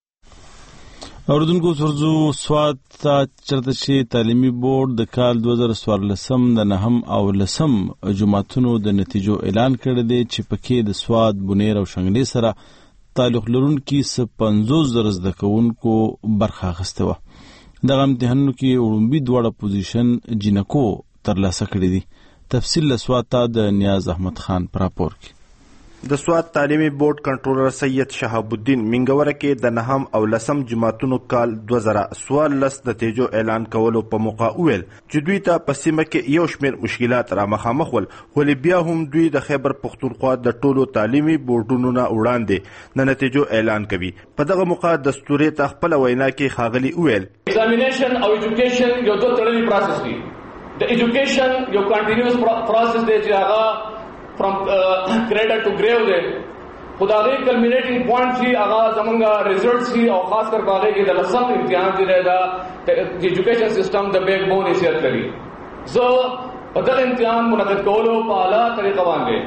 [SPEAKER 1] اوردونکو سرزو سواد ته چرته چې تعلیمي بورډ د کال دوه زره څوارلسم د نهم او لسم جماعتونو د نتیجو اعلان کړی دی چې پکې د سواد، بونیر او شنګلې سره تعلق لرونکي څه پنځوس زره زده کوونکو برخه اخیستې وه. دغه امتحانونو کې وړومبي دواړه پوزیشن جینکو ترلاسه کړي دي. تفصیل له سواد ته د نیاز احمد خان په راپور کې.
[SPEAKER 22] د سواد تعلیمي بورډ کنټرولر سید شهاب الدین منګوره کې د نهم او لسم جماعتونو کال دوه زره څوارلس نتیجو اعلان کولو په موقع ویل چې دوی ته په سیمه کې یو شمېر مشکلات را مخامخ ول، ولې بیا هم دوی د خیبر پښتونخوا د ټولو تعلیمي بورډونو نه وړاندې د نتیجو اعلان کوي. په دغه موقع دستوري ته خپل وینا کې ښاغلي ویل
[SPEAKER 23] ایگزامینیشن او ایجوکیشن یو دوه تړلي پروسس دی. د ایجوکیشن یو کنټینیوس پروسس دی چې هغه from uh, cradle to grave دے خداغی کلمینیٹنگ پوائنٹ سی آغاز زمانگا ریزلٹ سی اور خاص کر باغے کی دلسم امتحان دی رہے دا ایجوکیشن سسٹم دا بیک بون حیثیت کری زو بدل امتحان منعقد کولو پا اعلیٰ طریقہ باندے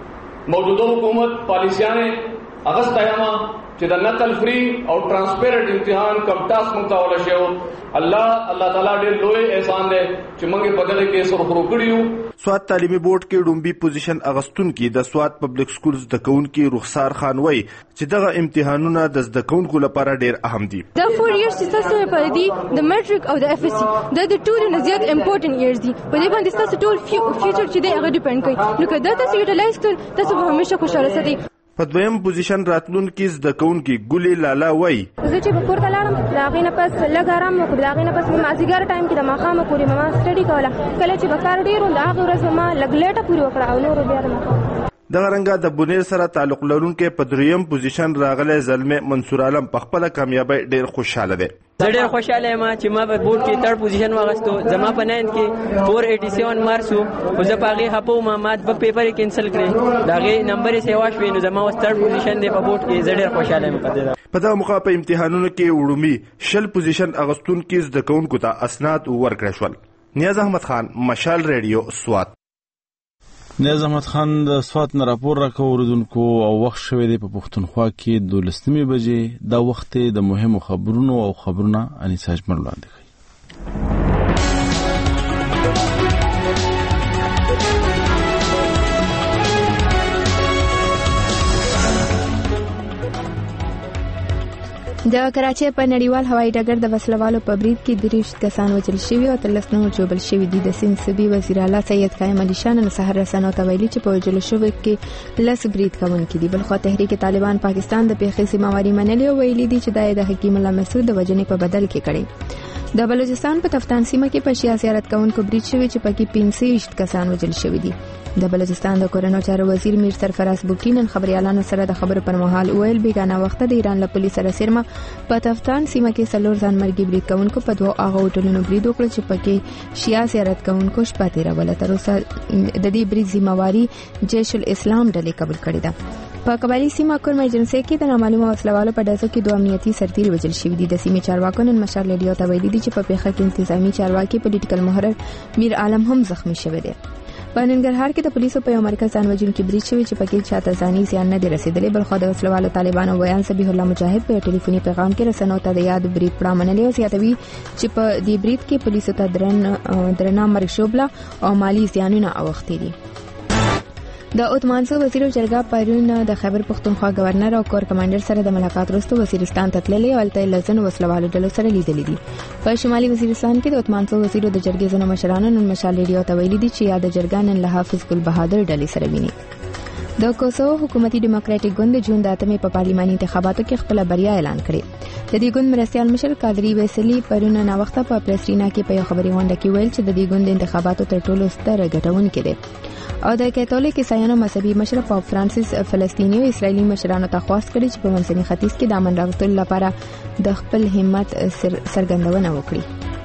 [SPEAKER 23] موجودہ حکومت پالیسیانے اغسط ایاما چې د نقل فری او ټرانسپیرنٹ امتحان کم ټاس مونږ ته ولا شو. الله الله تعالی ډېر لوی احسان دی چې مونږ په دغه کې سرخرو کړیو.
[SPEAKER 22] سواد تعلیمي بورډ کې ډومبي پوزیشن اغستونکو د سواد پبلک سکولز د کونکو رخسار خان وای چې دغه امتحانونه د زده کوونکو لپاره ډېر اهم دي.
[SPEAKER 5] د فور ایئرز چې تاسو په دې د میټریک او د اف اس سی د ټول نه زیات امپورټنت ایئرز دي. په دې باندې تاسو ټول فیوچر چې دی هغه ډیپند کوي. نو کله تاسو یوټیلایز کړئ تاسو به همیشه خوشاله سئ.
[SPEAKER 22] په دویم پوزیشن راتلونکي زده کوونکي ګلې لالا وای
[SPEAKER 5] زه چې په کور ته لاړم د هغې نه پس لږ ارام وکړو، د هغې نه پس مې مازدیګر ټایم کې د ماښامه پورې مې ما سټډي کوله. کله چې به کار ډېر و د هغې ورځ به ما لږ لیټه پورې وکړه او نورو بیا د ماښام.
[SPEAKER 22] دغه رنګه د بونیر سره تعلق لرونکي په دریم پوزیشن راغلی زلمه منصور عالم په خپله کامیابی ډېر خوشحاله دی.
[SPEAKER 24] زه ډېر خوشحاله یم چې ما په بورډ کې تھرډ پوزیشن واغستو. زما په ناینت کې فور ایټي سیون مارکس وو، خو زه په هغې خفه وم، ما دوه پیپر یې کینسل کړې، د هغې نمبر یې سیوا شوې، نو زما اوس تھرډ پوزیشن دی په بورډ کې. زه ډېر خوشحاله یم په دې.
[SPEAKER 22] په دغه موقع په امتحانونو کې وړومبي شل پوزیشن اغستونکي زده کوونکو ته اسناد ورکړل شول. نیاز احمد خان، مشال ریډیو، سوات.
[SPEAKER 1] نیاز احمد خان د سوات نه راپور راکوي اوریدونکو، او وخت شوی دی په پښتونخوا کې دولسمې بجې. دا وخت د مهمو خبرونو او خبرونه انیسا اجمل وړاندې کوي.
[SPEAKER 2] د کراچۍ په نړیوال هوایي ډګر د وسلوالو په برید کې دریشت کسان وژل شوي او تر لس نور ژوبل شوي دي. د سیند صوبې وزیر اعلی سید قائم علي شاه نن سهار رسنیو ته ویلي چې په وژلو شویو کې لس برید کوونکي دي. بلخوا تحریک طالبان پاکستان د پیښې ذمہواري منلې او ویلي دي چې دا د حکیم الله مسعود د وژنې په بدل کې کړي. د بلوچستان په تفتان سیمه کې په شیا زیارت کوونکو برید شوی چې پکې پنځه کسان وژل شوي دي. د بلوچستان د کورونو چارو وزیر میر سرفراز بوټي نن خبريالانو سره د خبرو پر مهال ویل بیگانه وخت د ایران له پولیس سره سرمه په تفتان سیمه کې څلور ځان مرګي برید کوونکو په دوه هغه هوټلونو برید وکړ چې پکې شیا زیارت کوونکو شپه تیروله. تر اوسه د دې برید ذمہواري جیش الاسلام ډلې قبول کړې ده. په قبایلی سیمه کورم ایجنسی کې د نامعلومه وسلوالو په ډزو کې دوه امنیتي سرتیري وژل شوي دي. د سیمې چارواکو نن مشال ریډیو ته ویلي دي چې په پیښه کې انتظامی چارواکي پولیټیکل محرر میر عالم هم زخمی شوی دی. په ننګرهار کې د پولیسو په یو مرکز ځان وژونکي برید شوی چې پکې چاته ځاني زیان نه دی رسیدلی. بلخوا د وسلوالو طالبانو بیان سبیح الله مجاهد په ټلیفوني پیغام کې رسنیو ته د یاد برید پړه منلې او زیاتوي چې په دې برید کې پولیسو ته درن درنه مرګ شوبله او مالی زیانونه اوښتي دي. د عثمانزو وزیر جرګه پرون د خیبر پختونخوا گورنر او کور کمانډر سره د ملاقات وروسته وزیرستان ته تللی او الته لزن وسلوالو ډلو سره لیدلې دي. په شمالي وزیرستان کې د عثمانزو وزیر د جرګې زنو مشرانو نن مشال ریډیو ته ویلي دي چې یا د جرګه نن له حافظ ګل بهادر ډلې سره ویني. د کوسوو حکومتي ډیموکراټیک ګوند جون د اتمې په پارلماني انتخاباتو کې خپل بریا اعلان کړې. د دې ګوند مرستيال مشر قادری ویسلی پرون نا وخت په پریسرینا کې په یو خبري غونډه کې ویل چې د دې ګوند انتخاباتو تر ټولو ستر ګټونکې دي او د کاتولیک عیسایانو مذهبي مشر پاپ فرانسیس فلسطینی او اسرایلی مشرانو ته خواست کړي چې په منځني ختیځ کې د امن راوستلو لپاره د خپل همت څرګندونه وکړي.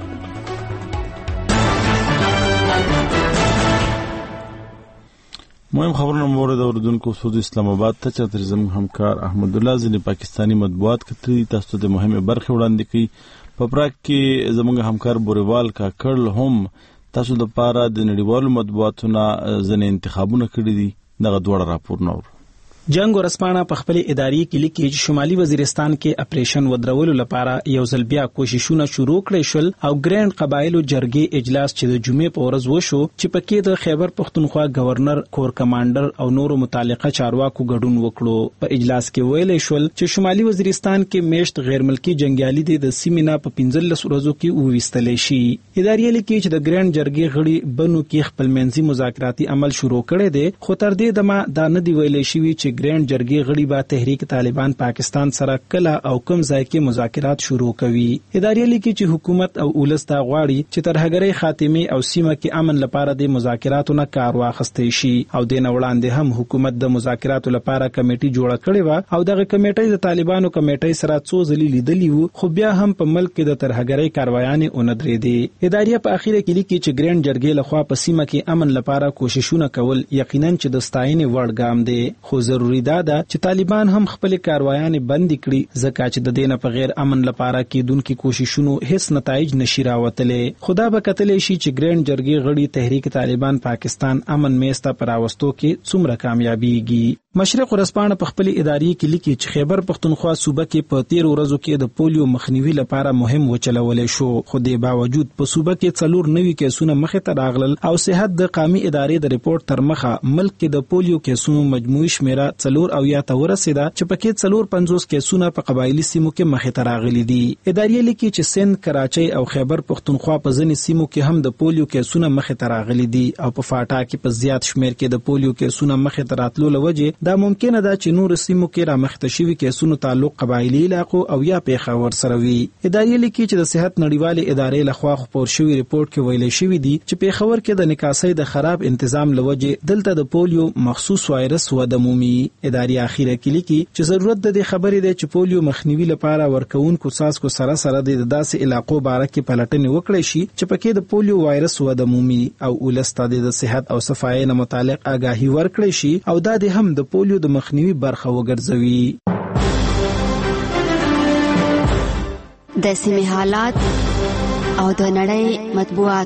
[SPEAKER 1] مهم خبرونه مورد اوردونکو سعودي اسلام آباد ته چې تر زموږ همکار احمد الله ځینې پاکستانی مطبوعات کتري تاسو د مهمه برخه وړاندې کړي. په پراګ کې زموږ همکار بوریوال کا کړل هم تاسو د پاره د نړیوالو مطبوعاتونو ځنې انتخابونه کړی دي. دغه دوه راپور نور
[SPEAKER 3] جنگ ورسپانه په خپل اداري کې لیکي چې شمالي وزیرستان کې اپریشن ودرولو لپاره یو ځل بیا کوششونه شروع کړي شول او ګرینډ قبایلو جرګې اجلاس چې د جمعې په ورځ وشو چې پکې د خیبر پختونخوا گورنر کور کمانډر او نورو متعلقه چارواکو ګډون وکړو. په اجلاس کې ویلې شول چې شمالي وزیرستان کې میشت غیر ملکی جنگیالي د سیمینا په پنځلس ورځو کې وویستلې شي. اداري لیکي چې د ګرینډ جرګې غړي بنو کې خپل منځي مذاکراتي عمل شروع کړي دي خو تر دې دمه دا نه دی ویلې شوی چې ګرینډ جرګې غړي با تحریک طالبان پاکستان سره کله او کوم ځای کې مذاکرات شروع کوي. اداري لیکي چې حکومت او ولستا غواړي چې تر هغې خاتمه او سیمه کې امن لپاره د مذاکراتو نه کار واخیستي شي او د نه وړاندې هم حکومت د مذاکراتو لپاره کمیټي جوړه کړې و او دغه کمیټي د طالبانو کمیټي سره څو ځلې لیدلې وو خو بیا هم په ملک کې د تر هغې کاروایانې اونډرې دي. اداري په اخیره کې لیکي چې ګرینډ جرګې لخوا په سیمه کې امن لپاره کوششونه کول یقینا چې د ستاینې وړ ګام دی خو ضروري ده چې طالبان هم خپل کاروایانې بند کړي ځکه چې د دینه په غیر امن لپاره کېدونکو کوششونو هیڅ نتایج نشي راوتلې. خدا به کتلې شي چې ګرینډ جرګې غړي تحریک طالبان پاکستان امن میسته پراوستو کې څومره کامیابیږي. مشرق ورځپاڼه په خپل اداري کې لیکي چې خیبر پختونخوا صوبه کې په تیر ورځو کې د پولیو مخنیوي لپاره مهم وچلولې شو خو د باوجود په صوبه کې څلور نوي کیسونه مخه ته راغلل او صحت د قومي ادارې د ریپورت تر مخه ملک کې د پولیو کیسونو مجموعي شمیره څلور او یا ته ورسیده چې پکې څلور پنځوس کیسونه په قبایلی سیمو کې مخه ته راغلي دي. اداري لیکي چې سند کراچۍ او خیبر پختونخوا په ځینې سیمو کې هم د پولیو کیسونه مخه ته راغلي دي او په فاټا کې په زیات شمیر کې د پولیو کیسونه مخه ته راتلو لوجه دا ممکنه ده چې نور سیمو کې را مخته شوی کیسونو تعلق قبایلی علاقو او یا پیښور سره وي. اداري لیکي چې د صحت نړیوالې ادارې لخوا خبر شوی ریپورت کې ویل شوی دی چې پیښور کې د نکاسۍ د خراب تنظیم لوجه دلته د پولیو مخصوص وایرس وده مومي. اداري اخیره کې لیکي چې ضرورت د دې خبرې ده چې پولیو مخنیوي لپاره ورکوونکو ساسکو سره سره د داسې علاقو باره کې پلټنې وکړي شي چې پکې د پولیو وایرس وده مومي او ولسته د صحت او صفایي نه متعلق آگاهي ورکړي شي او دا د هم د پولیو د مخنیوي برخه وګرځوي.
[SPEAKER 7] د سیمې حالات او د نړۍ مطبوعات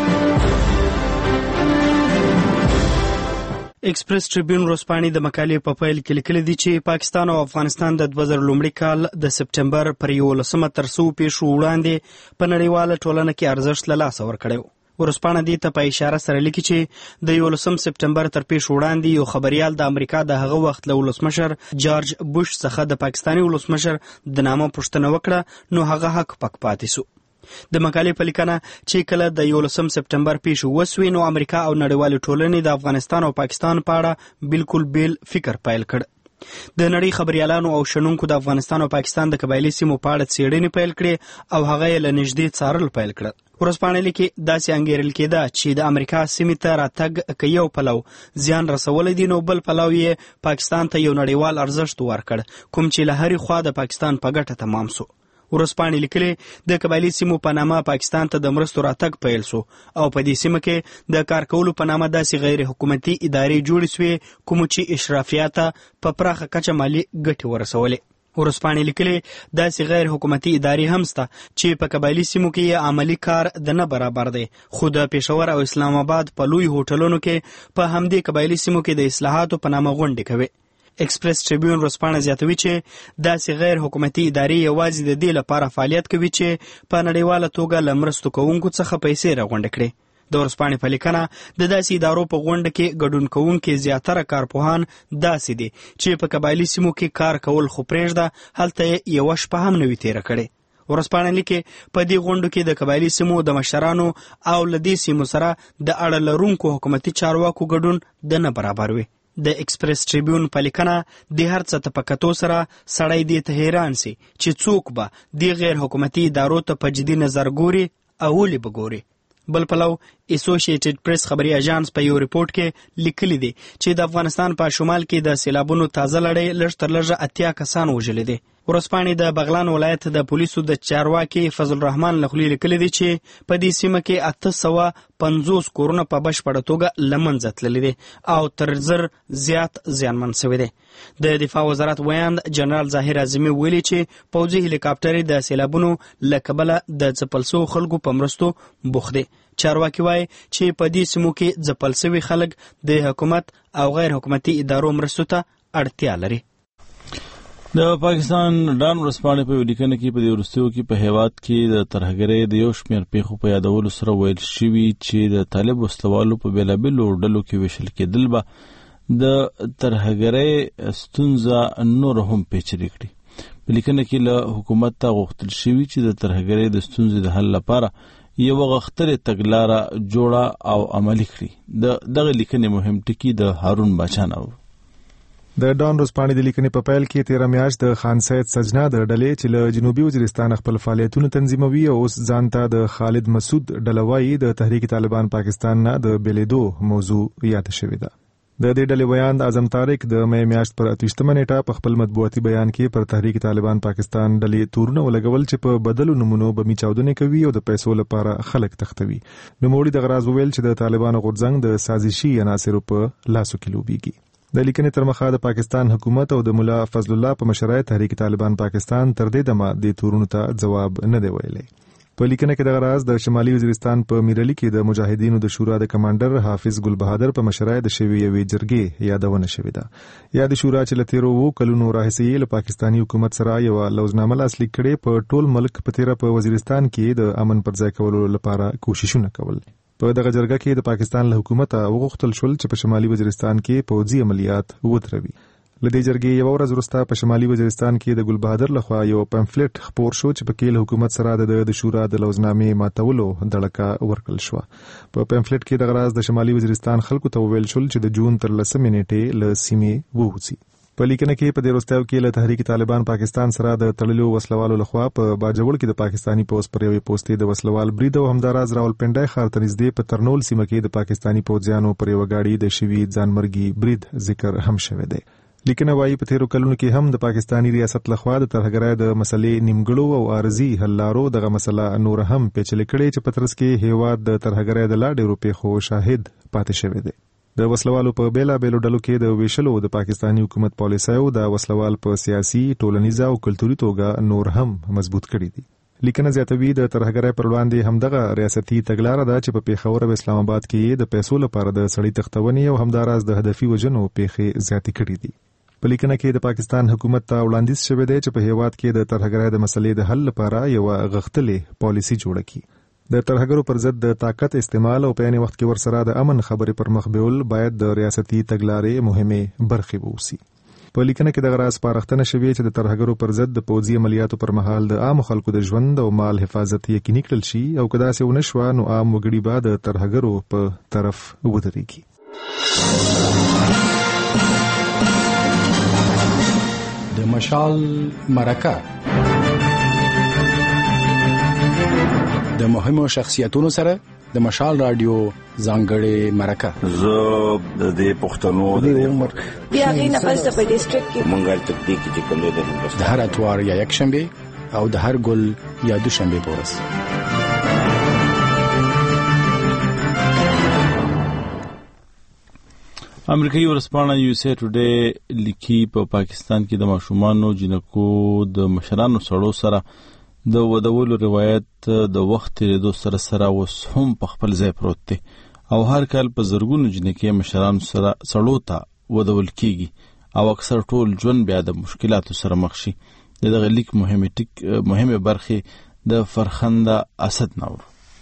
[SPEAKER 7] ایکسپریس ټریبیون ورځپاڼې د مقالې په پیل کې لیکلي دي چې پاکستان او افغانستان د دوه زره لومړي کال د سپټمبر پر یولسمه تر څو پیښو وړاندې په نړیواله ټولنه کې ارزښت له لاسه ورکړی و. ورځپاڼه دې ته په اشاره سره لیکي چې د یولسم سپټمبر تر پیښو وړاندې یو خبریال د امریکا د هغه وخت له ولسمشر جارج بوش څخه د پاکستاني ولسمشر د نامه پوښتنه وکړه، نو هغه حق پک پاتې سو. د مقالې په لیکنه چې کله د یولسم سپټمبر پیښو وسوي، نو امریکا او نړیوالې ټولنې د افغانستان او پاکستان په اړه بالکل بیل فکر پیل کړ. د نړۍ خبريالانو او شنونکو د افغانستان او پاکستان د قبایلی سیمو په اړه څېړنې پیل کړې او هغه یې له نږدې څارل پیل کړ. ورځپاڼه لیکي داسې انګیرل کېده چې د امریکا سیمې ته راتګ که یو پلو زیان رسولی دی، نو بل پلو یې پاکستان ته یو نړیوال ارزښت ورکړ، کوم چې له هرې خوا د پاکستان په ګټه تمام سو. ورځپاڼې لیکلي د قبایلی سیمو په نامه پاکستان ته د مرستو راتګ پیل سو او په دې سیمه کې د کار کولو په نامه داسې غیر حکومتي ادارې جوړې سوې کوم چې اشرافیه ته په پراخه کچه مالي ګټې ورسولې. ورځپاڼې لیکلي داسې غیر حکومتي ادارې هم سته چې په قبایلی سیمو کې عملی کار د نه برابر دی، خو د پېښور او اسلام آباد په لوی هوټلونو کې په همدې قبایلی سیمو کې د اصلاحاتو په نامه غونډې کوي. ایکسپریس ټریبیون ورځپاڼه زیاتوي چې داسې غیر حکومتي ادارې یوازې د دې لپاره فعالیت کوي چې په نړیواله توګه له مرستو کوونکو څخه پیسې راغونډې کړي. د ورځپاڼې په لیکنه د داسې ادارو په غونډه کې ګډون کوونکي زیاتره کارپوهان داسې دي چې په قبایلی سیمو کې کار کول خو پرېږده، هلته یې یوه شپه هم نه وي تېره کړې. ورځپاڼه لیکي په دې غونډو کې د قبایلی سیمو د مشرانو او له دې سیمو سره د اړه لرونکو حکومتي چارواکو ګډون د نه برابر وي. د ایکسپریس ټریبیون په لیکنه د هر څه ته په کتو سره سړی دې ته حیران سي چې څوک به د غیر حکومتي ادارو ته په جدي نظر ګوري او ولې به ګوري. بل پلو اسوسییټډ پریس خبري اژانس په یو ریپورت کې لیکلي دي چې د افغانستان په شمال کې د سیلابونو تازه لړۍ لږ تر لږه اتیا کسان وژلي دي. ورځپاڼې د بغلان ولایت د پولیسو د چارواکي فضل الرحمن له خولې لیکلي دي چې په دې سیمه کې اته سوه پنځوس کورونه په بشپړه توګه له منځه تللي دي او تر زر زیات زیانمن شوي دي. د دفاع وزارت ویاند جنرال ظاهر اعظمي ویلي چې پوځي هلیکاپټر د سیلابونو له کبله د ځپل شوو خلکو په مرستو بوخت دي. چارواکي وایي چې په دې سیمو کې ځپل شوي خلک د حکومت او غیر حکومتي ادارو مرستو ته اړتیا لري.
[SPEAKER 1] د پاکستان ډان ورځپاڼې په لیکنه کې په دې وروستیو کې په هیواد کې د ترهګرۍ د یو شمېر پیښو په یادولو سره ویل شوي چې د طالب وسلوالو په بېلابېلو ډلو کې ویشل کېدل به د ترهګرۍ ستونزه نور هم پیچلې کړي. په لیکنه کې له حکومت ته غوښتل شوي چې د ترهګرۍ د ستونزې د حل لپاره یو غښتلې تګلاره جوړه او عملي کړي. د دغه لیکنې مهم ټکي د هارون باچانه و.
[SPEAKER 8] د ډان ورځپاڼې د لیکنې په پیل کې تیره میاشت د خان سید سجنا د ډلې چې له جنوبي وزیرستان خپل فعالیتونه تنظیموي او اوس ځان ته د خالد مسعود ډله وایي د تحریک طالبان پاکستان نه د بیلیدو موضوع یاد شوې ده. د دې ډلې ویاند اعظم طارق د مې میاشت پر اتوشتمه نیټه په خپل مطبوعاتي بیان کې پر تحریک طالبان پاکستان ډلې تورونه ولګول چې په بدلو نمونو بمی چاودنې کوي او د پیسو لپاره خلک تختوي. نوموړي د غراز وویل چې د طالبانو غورځنګ د سازشي عناصرو په لاسو کې لوبېږي. د لیکنې تر مخه د پاکستان حکومت او د مولا فضل الله په مشرۍ تحریک طالبان پاکستان تر دې دمه د تورونو ته جواب نه دی ویلی. په لیکنه کې د غراز د شمالي وزیرستان په میرلی کې د مجاهدینو د شورا د کمانډر حافظ ګل بهادر په مشرۍ د شوی یوې جرګې یادونه شوې ده. یا د شورا چې له تیرو وو کلونو راهیسې له پاکستاني حکومت سره یو لوزنامه لاسلیک کړې په ټول ملک په تیره په وزیرستان کې د امن پر ځای کولو لپاره کوششونه کول. په دغه جرګه کې د پاکستان له حکومت وغوښتل شول چې په شمالي وزیرستان کې پوځي عملیات وتروي. له دې جرګې یو ورځ وروسته په شمالي وزیرستان کې د ګل بهادر لخوا یو پمفلټ خپور شو چې په کې له حکومت سره د شورا د لوزنامې ماتولو دړکه ورکړل شو. په پمفلټ کې د غراز د شمالي وزیرستان خلکو ته وویل شول چې د جون تر لسمې نیټې له سیمې ووځي. په لیکنه کې په دې وروستیو کې له تحریک طالبان پاکستان سره د تړلو وسلوالو لخوا په باجوړ کې د پاکستانی پوځ پر یوې پوسټې د وسلوال برید او همداراز راولپنډای ښار ته نږدې په ترنول سیمه کې د پاکستانی پوځیانو پر یوه ګاډي د شوي ځانمرګي برید ذکر هم شوی دی. لیکنه وايي په تیرو کلونو کې هم د پاکستانی ریاست لخوا د ترهګرۍ د مسلې نیمګړو او عارضي حل لارو دغه مسله نور هم پیچلې کړې چې په ترڅ کې هیواد د ترهګرۍ د لا ډېرو پیښو شاهد پاتې شوی دی. د وسلوالو په بیلا بیلو ډلو کې د ویشلو د پاکستانی حکومت پالیسیو د وسلوال په سیاسي، ټولنیزه او کلتوري توګه نور هم مضبوط کړي دي. لیکنه زیاتوي د ترهګرۍ پر وړاندې همدغه ریاستي تګلارې ده چې په پیښور او اسلام آباد کې د پیسو لپاره د سړی تختونې او همداراز د هدفي وجنو پیښې زیاتې کړې دي. په لیکنه کې د پاکستان حکومت ته وړاندیز شوی دی چې په هیواد کې د ترهګرۍ د مسلې د حل لپاره یو غښتلې پالیسي جوړه کړي. د ترهګرو پر ضد د طاقت استعمال او په عین وخت کې ورسره د امن خبرې پر مخ بیول باید د ریاستي تګلارې مهمه برخه ووسی. په لیکنه کې د غراس پارښتنه شوی چې د ترهګرو پر ضد د پوځي عملیاتو پر مهال د عام خلکو د ژوند او مال حفاظت یقیني کړل شي او کدا سه ونشو نو عام وګړي به د ترهګرو په طرف ودرېږي.
[SPEAKER 6] د مشال مرکه د مهمو شخصیتونو سره د مشال رادیو ځانګړې مرکه.
[SPEAKER 9] زه د دې پښتنو
[SPEAKER 10] د عمر بیا غي نه پس په ډیسټریکټ کې
[SPEAKER 9] مونږه تطبیق کې کوم دی
[SPEAKER 6] د هر اتوار یا یک شنبه او د هر ګل یا دوشنبه پورس.
[SPEAKER 1] امریکایي ورځپاڼه یو اس اے ټوډے لیکي په پا پاکستان کې د ماشومانو جنکو د مشرانو سړو سره د ودولو روایت د وخت تیریدو سره سره اوس هم په خپل ځای پروت دی او هر کال په زرګونو جنکې مشرانو سره سړو ته ودول کیږي او اکثر ټول ژوند بیا د مشکلاتو سره مخ شي. دغه لیک مهمه ټیک مهمه برخه د فرخنده اسد نور.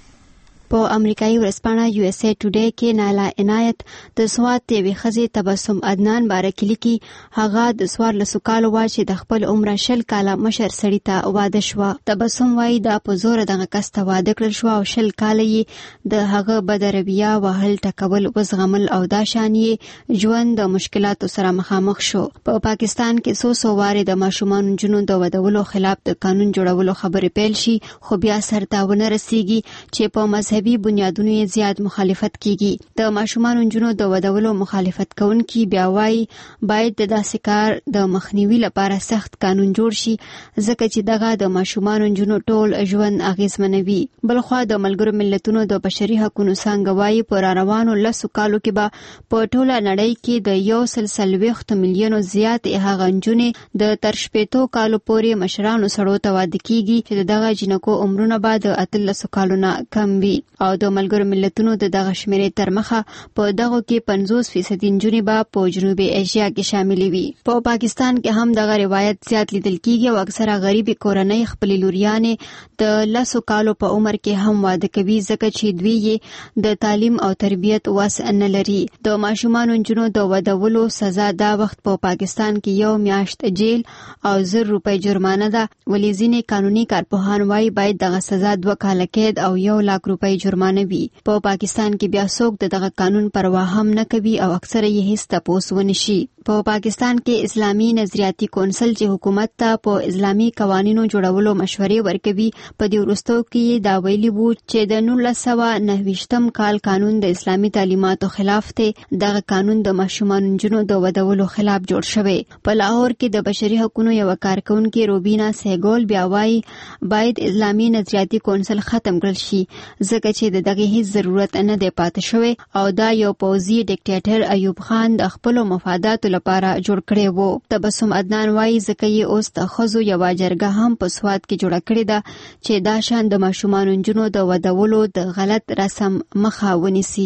[SPEAKER 11] په امریکایي ورځپاڼه یو اس اے ټوډے کې نالا عنایت د سوات یوې ښځې تبسم عدنان باره کې لیکي هغه د څوارلسو کالو وه چې د خپل عمره شل کاله مشر سړي ته واده شوه. تبسم وایي دا په زوره دغه کس ته واده کړل شوه او شل کاله یې د هغه بده رویه وهل ټکول وزغمل او دا شان یې ژوند د مشکلاتو سره مخامخ شو. په پاکستان کې څو څو وارې د ماشومانو نجونو د ودولو خلاف د قانون جوړولو خبرې پیل شي خو بیا سرته ونه رسیږي چې په مذهبي بنیادونو یې زیات مخالفت کیږي. د ماشومانو نجونو د ودولو مخالفت کوونکي بیا وایي باید د داسې کار د مخنیوي لپاره سخت قانون جوړ شي ځکه چې دغه د ماشومانو نجونو ټول ژوند اغیزمنوي. بلخوا د ملګرو ملتونو د بشري حقوقو څنګه وایي په روانو لسو کالو کې به په ټوله نړۍ کې د یو سل څلوېښت میلیونو زیات هغه نجونې د تر شپېتو کالو پورې مشرانو سړو ته واده کیږي چې دغه جنکو عمرونه به د اتلسو کالو نه کم وي او د ملګرو ملتونو د دغه شمیرې تر مخه په دغه کې پنځوس فیصد نجونې به په جنوبي ایشیا کې شاملې وي. په پاکستان کې هم دغه روایت زیات لیدل کیږي او اکثره غریبي کورنۍ خپل لوریانې د لسو کالو په عمر کې هم واده کوي ځکه چې دوی یې د تعلیم او تربیت وس نه لري. د ماشومانو نجونو د ودولو سزا دا وخت په پاکستان کې یو میاشت جیل او زر روپۍ جرمانه ده ولې ځینې قانوني کارپوهان وایي باید دغه سزا دوه کاله قید او یو لاک روپۍ جرمانه وي. په پاکستان کې بیا څوک د دغه قانون پروا هم نه کوي او اکثره یې هیڅ تپوس ونه شي. په پاکستان کې اسلامي نظریاتي کونسل چې حکومت ته په اسلامي قوانینو جوړولو مشورې ورکوي په دې وروستو کې دا ویلي وو چې د نولس سوه نهه ویشتم کال قانون د اسلامي تعلیماتو خلاف دی. دغه قانون د ماشومانو نجونو د ودولو خلاف جوړ شوی. په لاهور کې د بشري حقوقو یو کارکونکي روبینا سیګول بیا وایي باید اسلامي نظریاتي کونسل ختم کړل شي ځکه چې د دغه هیڅ ضرورت نه دی پاتې شوی او دا یو پوځي ډیکټیټر ایوب خان د خپل مفاداتو لپاره جوړ کړی وو. تبسم عدنان وایي ځکه یې اوس د ښځو یوه جرګه هم په سوات کې جوړه کړې ده چې دا شان د ماشومانو نجونو د ودولو د غلط رسم مخه ونیسي.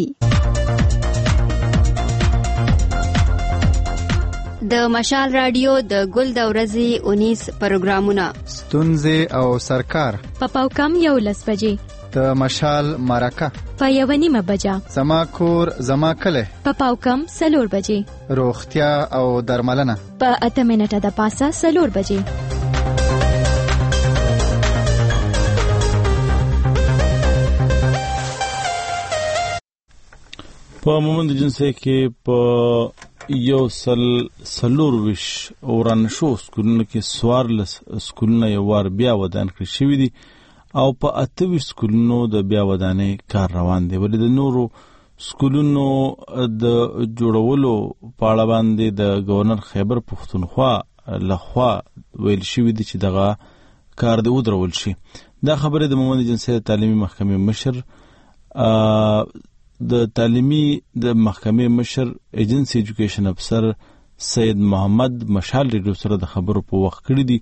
[SPEAKER 11] د مشال رادیو د ګل د ورځې اونیس پروګرامونه
[SPEAKER 25] ستونزې او سرکار
[SPEAKER 2] په پاوکم یو لس بجې
[SPEAKER 25] د مشال مرکه
[SPEAKER 2] په یو نیمه بجه
[SPEAKER 25] زما کور زما کله
[SPEAKER 2] په پاوکم سلور بجې
[SPEAKER 25] روغتیا او درملنه
[SPEAKER 2] په اته منټه د پاسه سلور بجې.
[SPEAKER 1] په مومند جنسه کې په یو سل سلور وش اورانشو سکولونه کې سوارلس سکولونه یو وار بیا ودان کړی شوی دي او په اته سکولونو د بیا ودانې کار روان دی. ولې د نورو سکولونو د جوړولو په اړه باندې د گورنر خیبر پختونخوا لخوا ویل شوی دی چې دغه کار د ودرول شي. دا خبره د مومند جنسه تعلیمي محکمې مشر د تعلیمي د محکمې مشر ایجنسی ایجوکیشن افسر سید محمد مشال ریډیو سره د خبرو په وخت کړی دي.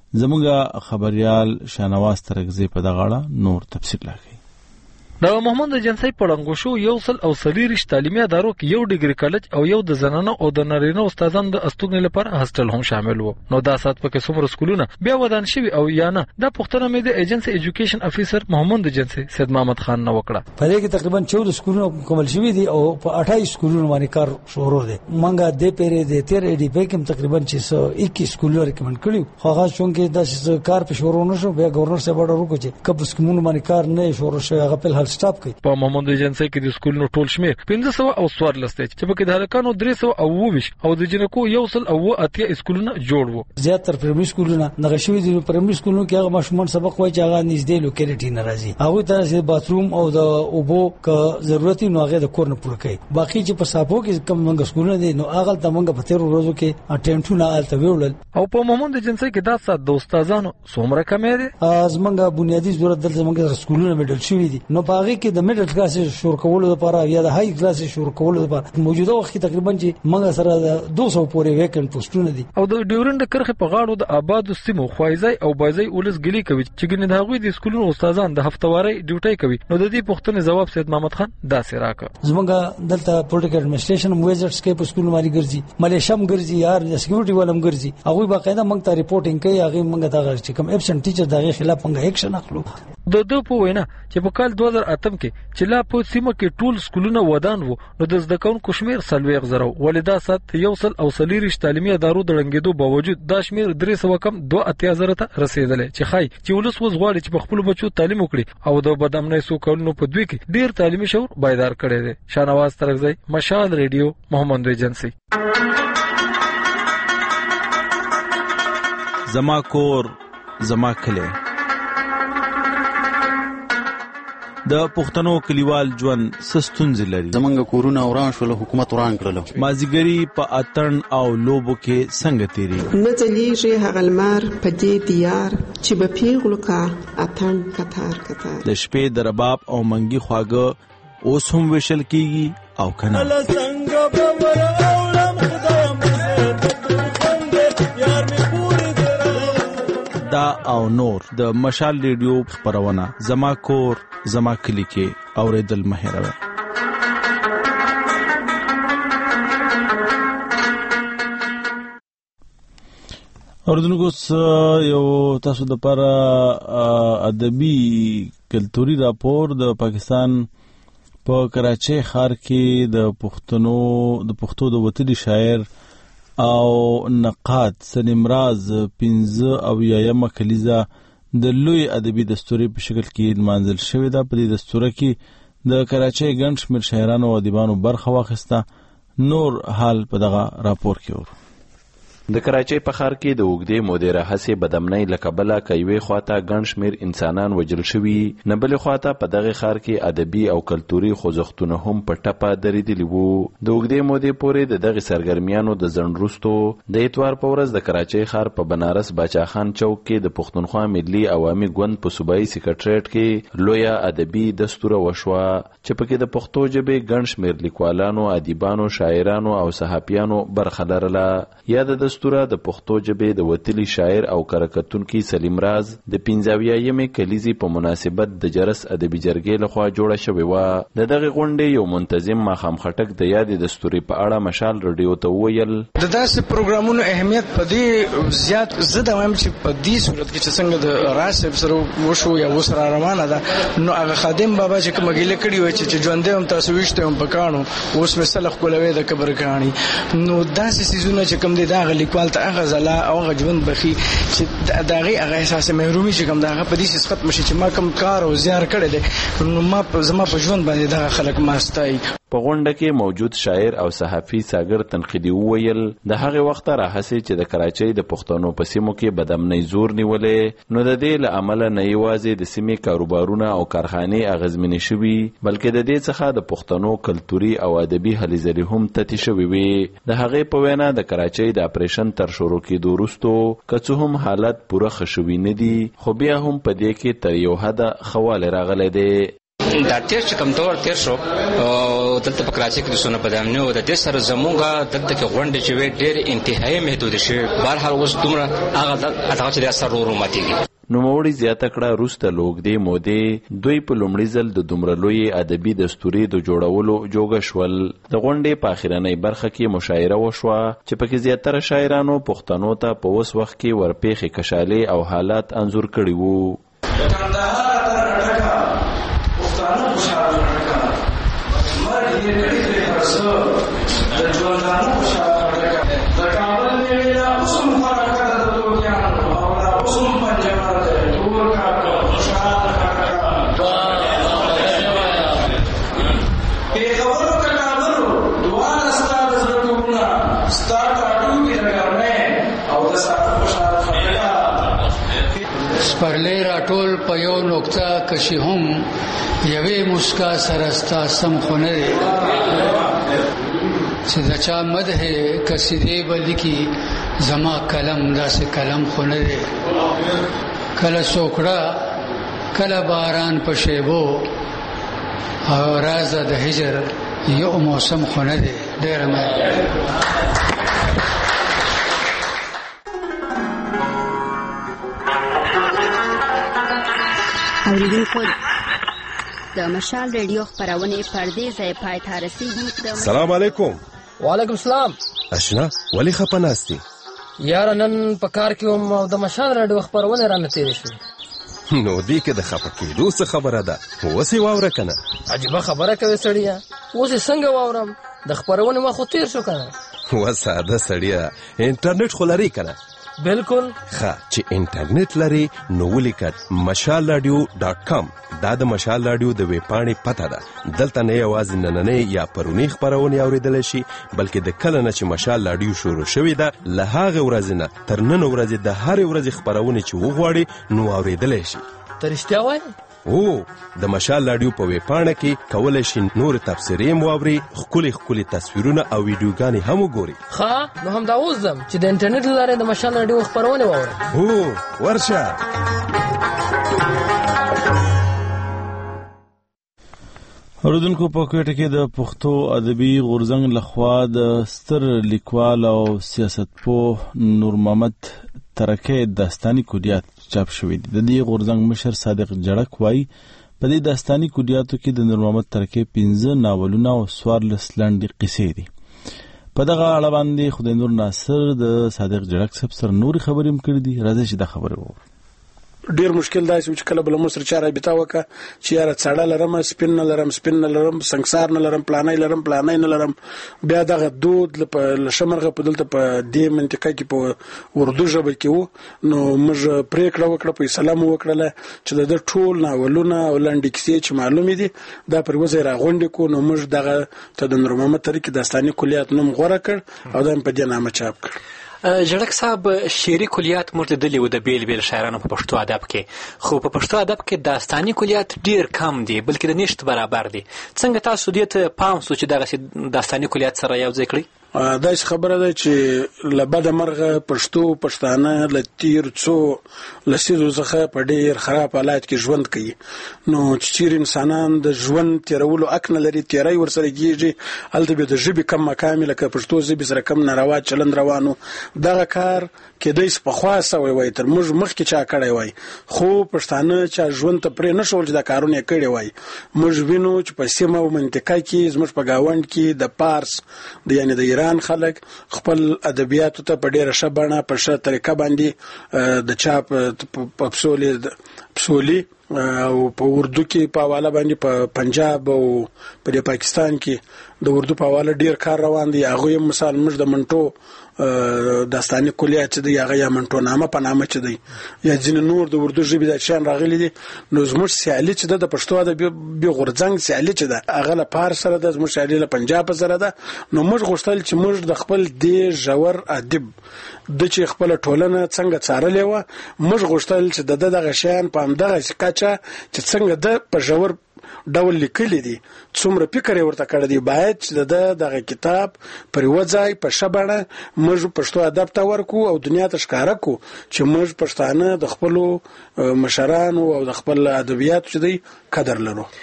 [SPEAKER 1] زموږ خبريال شانواز ترغزي په دغه اړه نور تفصیل راکړي.
[SPEAKER 4] د محمد جنسي پړنګو شو یو سل او سلیریش تعلیمي ادارو کې یو ډیګري کالج او یو د زنانو او د نارینه استادانو د استوګنې لپاره هاستل هم شامل وو. نو دا سات پکې څومره سکولونه بیا ودان شوي او یا نه دا پوښتنه مې د ایجنسي ایجوکیشن افیسر محمد جنسي سید محمد خان نه وکړه.
[SPEAKER 12] په دې کې تقریبا چودہ سکولونه مکمل شوي دي او په اٹھائیس سکولونو باندې کار شروع دی. منګه د پیرې د تیر ای ډی پی کې تقریبا چې اکیس سکولونه ریکمند کړیو. خو هغه چونکې د کار په شروع نشو بیا گورنر صاحب اورډر وکړ چې کب سکولونه باندې کار نه شروع شي هغه په هل سټاپ کړي.
[SPEAKER 4] په محمد ایجنسي کې د سکولونو ټول شمیر پنځه سوه او څوارلس دی چې پکې د هلکانو درې سوه او اووه ویشت او د جنکو یو سل او اووه اتیا سکولونه جوړ وو.
[SPEAKER 12] زیاتره پرایمري سکولونه دغه شوي دي. پرایمري سکولونو کې هغه ماشومان سبق وایي چې هغه نږدې لوکیلیټي نه راځي. هغوی ته چې باتروم او د اوبو که ضرورت وي نو هغه د کور نه پوره کوي. باقي چې په صاحبو کې کوم موږ سکولونه دي نو هغه ته موږ په تیرو ورځو کې اټمپټونه هلته ویوړل.
[SPEAKER 4] او په محمد ایجنسي کې دا سات د استادانو څومره کمې دي؟
[SPEAKER 12] زموږ بنیادي ضرورت دلته موږ سکولونه میډل شوي دي. نو په هغې کې د میډل کلاس شروع کولو لپاره یا د های کلاس شروع کولو لپاره موجوده وخت کې تقریبا چې موږ سره دوه سوه پورې ویکن پوسټونه دي.
[SPEAKER 4] او د ډیورنډ کرخه په غاړو د آبادو سیمو خوایزای او بایزای ولس ګلی کوي چې ګنې د هغوی د سکولونو استادان د هفتواري ډیوټي کوي. نو د دې پوښتنې جواب سید محمد خان داسې راکړ.
[SPEAKER 12] زموږ دلته پولیټیکل اډمنسټریشن ویزټس کې په سکول باندې ګرځي، ملیشم ګرځي، یار د سکیورټي ولم ګرځي. هغوی باقاعده موږ ته ریپورټینګ کوي. هغه موږ ته چې کوم ابسنټ ټیچر دغه خلاف موږ اکشن اخلو.
[SPEAKER 4] د دوه په وینا چې په کال دوه زره اتم کې چې لا په سیمه کې ټول سکولونه ودان وو نو د زده کوونکو شمیر څلوېښت زره ولدا سات یو سل او سلیریش تعلیمي ادارو د ړنګېدو باوجود دا شمیر درې سوه کم دوه اتیا زره ته رسېدلی چې ښایي چې ولس اوس غواړي چې په خپلو بچو تعلیم وکړي او د بدامنۍ څو کلونو په دوی کې ډېر تعلیمي شعور بیدار کړی دی. شانواز ترغزی، مشال ریډیو، محمد ایجنسي.
[SPEAKER 1] زما کور زما کلی. د پښتنو کلیوال ژوند سستونځ لري.
[SPEAKER 13] زمونږ کورونه وران شول، حکومت وران کړل.
[SPEAKER 1] مازیګری په اتن او لوبو کې څنګه تیری
[SPEAKER 14] نه ځلیږي هغه لمر په دې دیار چې به پیغلو کا اتن کتار کتار.
[SPEAKER 1] د شپې د رباب او منګي خواږه اوس هم وشل کیږي او کنه. دا او نور د مشال ریډیو خبرونه زما کور زما کلی کې اوریدل مهروي. اوردونکو یو تاسو د پر ادبي کلتوري راپور د پاکستان په کراچۍ ښار کې د پښتنو د پښتو د وطني شاعر او نقاد سنمراز پنځه او یایمه کلیزه د لوی ادبي دستوري په شکل کې منځل شوې ده. په دې دستوره کې د کراچۍ ګڼ شمېر شاعرانو او ادیبانو برخه واخیسته. نور حال په دغه راپور کې ورو.
[SPEAKER 15] د کراچۍ په ښار کې د اوږدې مودې راهیسې بدامنۍ له کبله که یوې خواته ګڼ شمېر انسانان وژل شوي، نه بلې خواته په دغې ښار کې ادبي او کلتوري خوځښتونه هم په ټپه درېدلي وو. د اوږدې مودې پورې د دغې سرګرمیانو د ځنډ وروستو د اتوار په ورځ د کراچۍ ښار په بنارس باچاخان چوک کې د پښتونخوا ملي عوامي ګوند په صوبایي سکرټریټ کې لویه ادبي دستوره وشوه چې پکې د پښتو ژبې ګڼ شمېر لیکوالانو، ادیبانو، شاعرانو او صحافیانو برخه لرله. یا د دستوره د پښتو ژبې د وتلي شاعر او کرکټونکي سلیم راز د پنځه اویایمې کلیزې په مناسبت د جرس ادبي جرګې لخوا جوړه شوې وه. د دغې غونډې یو منتظم ماښام خټک د یادې دستورې په اړه مشال رادیو ته وویل:
[SPEAKER 26] د داسې پروګرامونو اهمیت په دې زیات زه دا وایم چې په دې صورت کې چې څنګه د راز صاحب سره وشو یا اوس را روانه ده، نو هغه خادم بابا چې کومه ګیله کړې وه چې ژوندی هم تاسو ویشتی هم په کاڼو، اوس مې سلخ کولوی د قبر کاڼي. نو داسې څیزونه چې کوم دی د هغه لیکوال ته هغه ځلا او هغه ژوند بخي چې د هغې هغه احساس محرومي چې کوم د هغه په دې څیز ختم شي چې ما کوم کار او زیار کړی دی، نو ما زما په ژوند باندې دغه خلک ما ستایي.
[SPEAKER 15] په غونډه کې موجود شاعر او صحافي ساګر تنقیدي وویل د هغې وخته راهیسې چې د کراچۍ د پښتنو په سیمو کې بدامنۍ زور نیولې، نو د دې له امله نه یوازې د سیمې کاروبارونه او کارخانې اغېزمنې شوي، بلکې د دې څخه د پښتنو کلتوري او ادبي هلې ځلې هم تتې شوې وې. د هغې په وینا د کراچۍ د اپریشن تر شروع کېدو وروستو که څه هم حالت پوره ښه شوي نه دي، خو بیا هم په دې کې تر یو حده ښه والی راغلی دی.
[SPEAKER 16] دا تیر چې کوم دور تیر شو دلته په کراچۍ کې د سونه پدامنه او د دې سره زمونږه دلته کې غونډې چې وې ډېر انتهایی محدود شي بهر حال اوس دومره هغه هغه چې د اثر ورو ماتيږي.
[SPEAKER 15] نو موړي زیاته کړه روسته لوګدې مودې دوی په لومړي ځل د دومره لوی ادبي دستوري د جوړولو جوګه شول. د غونډې په اخرنۍ برخه کې مشاعره وشوه چې پکې زیاتره شاعرانو پښتنو ته په اوس وخت کې ورپېښې کشالې او حالات انځور کړي وو.
[SPEAKER 17] سپرلی راټول په یو نقطه کشي هم یوې مسکا سره ستا سم خو نه دی چې د چا مدح قصیدې به لیکي زما قلم داسې قلم خو نه دی کله سوکړه کله باران په شیبو او راز د هجر یو موسم خو نه دی. ډېره مننه.
[SPEAKER 11] اوریدونکو د مشال ریډیو خبرونه پردې ځای پای ته رسیدي.
[SPEAKER 18] سلام علیکم.
[SPEAKER 19] وعلیکم السلام.
[SPEAKER 18] اشنا ولی خپناستی
[SPEAKER 19] یار نن په کار کې هم د مشال ریډیو خبرونه رانه تیر شي.
[SPEAKER 18] نو دې کې د خپکېدو څه خبره ده وسې واوره کنه.
[SPEAKER 19] عجیب خبره کوي سړیا. اوس څنګه واورم د خبرونه ما خو تیر شو کنه.
[SPEAKER 18] وساده سړیا انټرنیټ خو لري کنه.
[SPEAKER 19] بالکل.
[SPEAKER 18] ښه چې انټرنیټ لري نو ولیکه مشال رادیو ډاټ کام. دا د مشال رادیو د ویب پاڼې پته ده. دلته نه یوازې نننۍ یا پرونی خبرونه اوریدل شي بلکې د کله نه چې مشال رادیو شروع شوې ده له هغه ورځې نه تر نن ورځې د هر ورځې خبرونه چې وغواړي نو اوریدل شي.
[SPEAKER 19] ته رښتیا وایې؟
[SPEAKER 18] او د مشال رادیو په ویب پاڼه کې کولای شي نور تفسیرې مواوري خولي خولي تصویرونه او ویډیوګانې هم وګوري.
[SPEAKER 19] ښه نو هم دا اوس ځم چې د انټرنیټ لاره د مشال رادیو خبرونه واورم.
[SPEAKER 18] هو ورشه.
[SPEAKER 1] اوریدونکو په کوټه کې د پښتو ادبي غورځنګ لخوا د ستر لیکوال او سیاستپوه نور محمد ترکه داستاني کوډیات چاپ شوی دی. د دې غورځنګ مشر صادق جړک وایي په دې داستاني کوډیاتو کې د نور محمد ترکه پنځه ناولونه او څوارلس لنډې قصې دي. په دغه اړه باندې خدای نور ناصر د صادق جړک صاحب سره نوري خبرې هم کړې دي. راځي چې دا خبره وو.
[SPEAKER 20] ډیر مشکل دی چې کله بل مصر چا رابطه وکړه چې یاره څړه لرم سپین نه لرم سپین نه لرم سنگسار نه لرم پلانای لرم پلانای نه لرم بیا دغه دود په لشمرغه په دلته په دې منطقه کې په اردو ژبه کې وو. نو موږ پریکړه وکړه په سلام وکړه چې د ټول ناولونه او لنډې کیسې چې معلومې دي دا پر وزیر غونډې کو. نو موږ دغه ته د نور محمد ترکه داستاني کلیات نوم غوړه کړ او دا په دې نامه چاپ کړ.
[SPEAKER 21] جړک صاحب شعري کلیات مرتدلې و د بیل بیل شاعرانو په پښتو ادب کې خو په پښتو ادب کې داستاني کلیات ډیر کم دي بلکې د نشټ برابر دي. څنګه تاسو دې ته پام سو چې دغه داستاني کلیات سره یو ځای کړی؟
[SPEAKER 20] دا خبره ده چې لبد مرغه پښتو پښتانه لتیر څو لسیزو څخه په ډیر خراب حالات کې ژوند کوي. نو چې انسانان د ژوند تیرولو حق نه لري تیرای ورسره کیږي الته به د ژبې کم مقام لکه پښتو ژبې سره کم ناروا چلند روانو. دغه کار کېدای په خاصه وي وای تر موږ مخکې چا کړی وای خو پښتانه چې ژوند ته پرې نشول چې دا کارونه کړی وای. موږ وینو چې په سیمه او منطقه کې زموږ په گاوند کې د پارس د یعنی د ایران خلک خپل ادبیات ته په ډیره شبانه په ښه طریقه باندې د چاپ په پسولي پسولي او په اردو کې په حواله باندې په پنجاب او په پاکستان کې د اردو په حواله ډیر کار روان دی. هغه مثال موږ د منټو داستاني کلیات چې دی هغه یا منټو نامه په نامه چې دی یا ځین نور د اردو ژبې د شان راغلي دي. نو زموږ سیالي چې د پښتو ادب به غورځنګ سیالي چې ده هغه له پار سره د زموږ سیالي له پنجاب سره ده. نو موږ غوښتل چې موږ د خپل دی ژور ادب د چې خپل ټولنه څنګه څارلې و موږ غوښتل چې د دغه شان په همدغه کچه چې څنګه د په ژور ډول لیکلي دي څومره فکر ورته کړی دی باید چې د دغه کتاب پر وځای په شبانه موږ پښتو ادب ته ورکو او دنیا ته ښکارا کو چې موږ پښتانه د خپل مشرانو او د خپل ادبیات چې دی قدر لرو.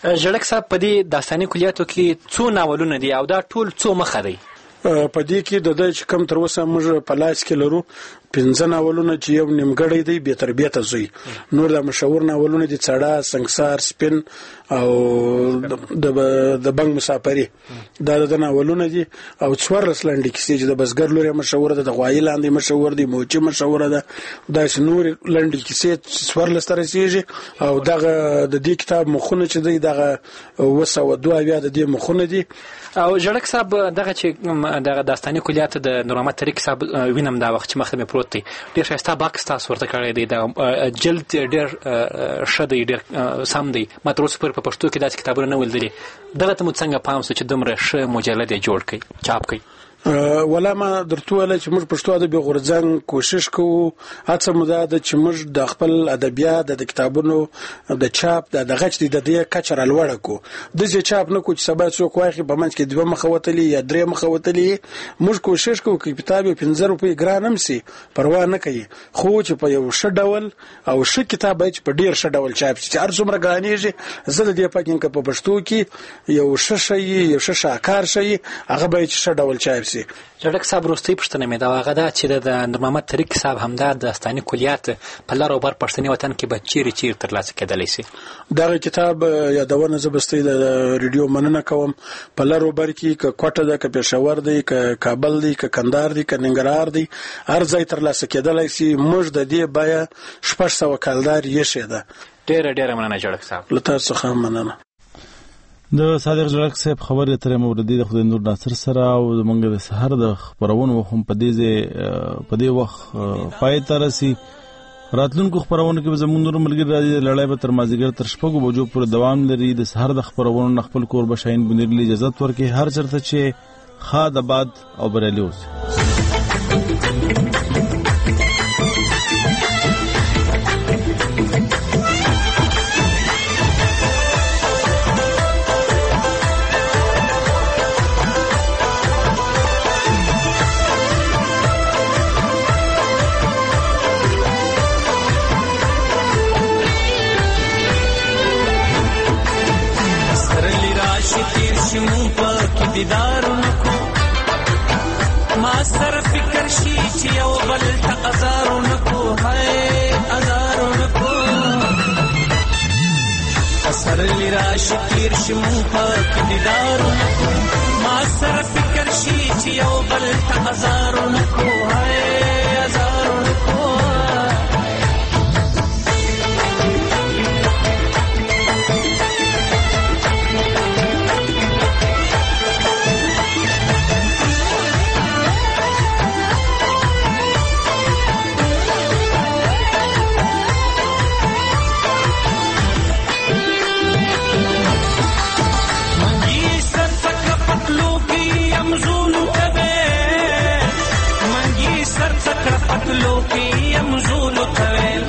[SPEAKER 21] ژړک صاحب په دې داستاني کلیاتو کې څو ناولونه دي او دا ټول څو مخه دی؟
[SPEAKER 20] په دې کې د دې چې کم تر اوسه موږ په لاس کې لرو پنځه ناولونه چې یو نیمګړی دی به تربیته زوی، نور د مشهور ناولونه دي څړه، سنگسار، سپین او د د بنګ مسافری، دا د ناولونه دي. او څوارلس لنډې کیسې چې د بزګر لوري مشهور ده، د غوایي لاندې مشهور دي، موچي مشهور ده، دا چې نور لنډې کیسې څوارلس تر رسیږي. او دغه د دې کتاب مخونه چې دی دغه وسو دوه بیا د دې مخونه دي.
[SPEAKER 21] او ژړک صاحب دغه چې دغه داستاني کلیات د نور محمد طریق صاحب وینم دا وخت چې مخه مې پروت دی، ډېر ښایسته باکس تاسو ورته کړی دی، د جلد ډېر ښه دی، ډېر سم دی. ما تر اوسه پورې په پښتو کې داسې کتابونه نه ولیدلي. دغه ته مو څنګه پام سو چې دومره ښه مجلد یې جوړ کړئ، چاپ کړئ؟
[SPEAKER 20] ولا ما درته ویل چې موږ پښتو ادب غورځنګ کوشش کوو، هڅه مو ده چې موږ د خپل ادبیات د کتابونو د چاپ د دغه چې د دې کچه رالوړه کو، د دې چاپ نه کو چې سبا څوک واخی په منځ کې دوه مخه وتلی یا درې مخه وتلی. موږ کوشش کوو چې کتاب پنځه روپۍ ګران هم سي پروا نه کوي، خو چې په یو ښه ډول او ښه کتاب چې په ډیر ښه ډول چاپ شي، هر څومره ګرانیږي. زه د دې پکې په پښتو کې یو ښه شی یو ښه شاکار شي هغه به چې ښه ډول چاپ شي.
[SPEAKER 21] ژړک صاحب وروستۍ پوښتنه مې دا هغه ده چې د نور محمد طریق صاحب همدا داستاني کلیات په لر او بر پښتني وطن کې به چیرې چیرې ترلاسه کېدلی شي؟
[SPEAKER 20] دغه کتاب یادونه زه بستې د ریډیو مننه کوم، په لر او بر کې که کوټه ده، که پېښور دی، که کابل دی، که کندهار دی، که ننګرهار دی، هر ځای ترلاسه کېدلی شي. موږ د دې بیه شپږ سوه کلدار ایښې ده.
[SPEAKER 21] ډېره ډېره مننه ژړک صاحب.
[SPEAKER 20] له تاسو څخه مننه.
[SPEAKER 1] د صادق ژړک صاحب خبرې اترې موردي د خدای نور ناصر سره او زمونږ د سحر د خبرونو هم په دې په دې وخت پای ته رسي. راتلونکو خبرونو کې به زمونږ نور ملګري راځي. لړۍ به تر مازدیګر تر شپږو بجو پورې دوام لري. د سحر د خبرونو خپل کور به شاهین بنیر له اجازه ورکړي، هر چرته چې خاد آباد او بریالي اوسي.
[SPEAKER 3] دیدارونکو ما سره فکر شي چې یو بل ته ازارونکو، هاي ازارونکو سره لراشي تیر شي مون په دیدارونکو، ما سره فکر شي چې یو بل ته ازارونکو، هاي ازارونکو لوکی امزول کویل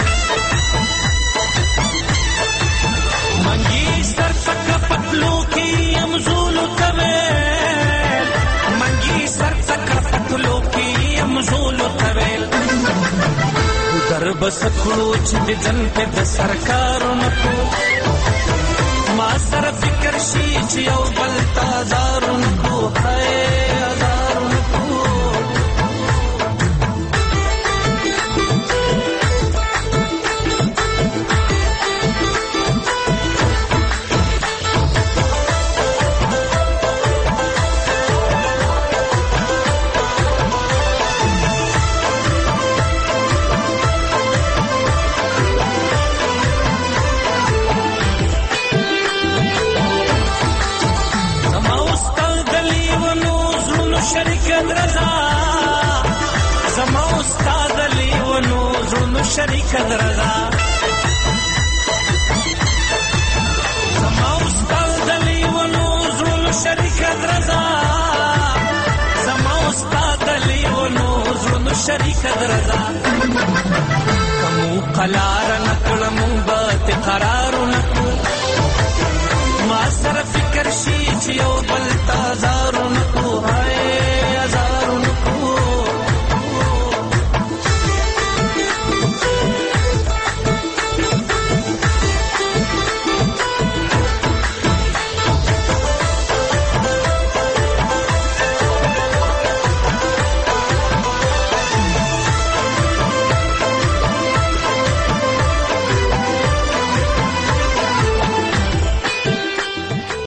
[SPEAKER 3] منگی سر تک پتلو کی امزول کویل منگی سر تک پتلو کی امزول کویل در بس کلوچ دی جن پہ د سرکارونکو ما سر فکر شی چیو بلتا زارونکو، ہے ازارونکو شریک درزا زما استاد علی ونو زول شریک درزا زما استاد علی ونو زول شریک درزا کمو قلار نکړم بات قرار نکو ما سره فکر شي چې یو بل تازه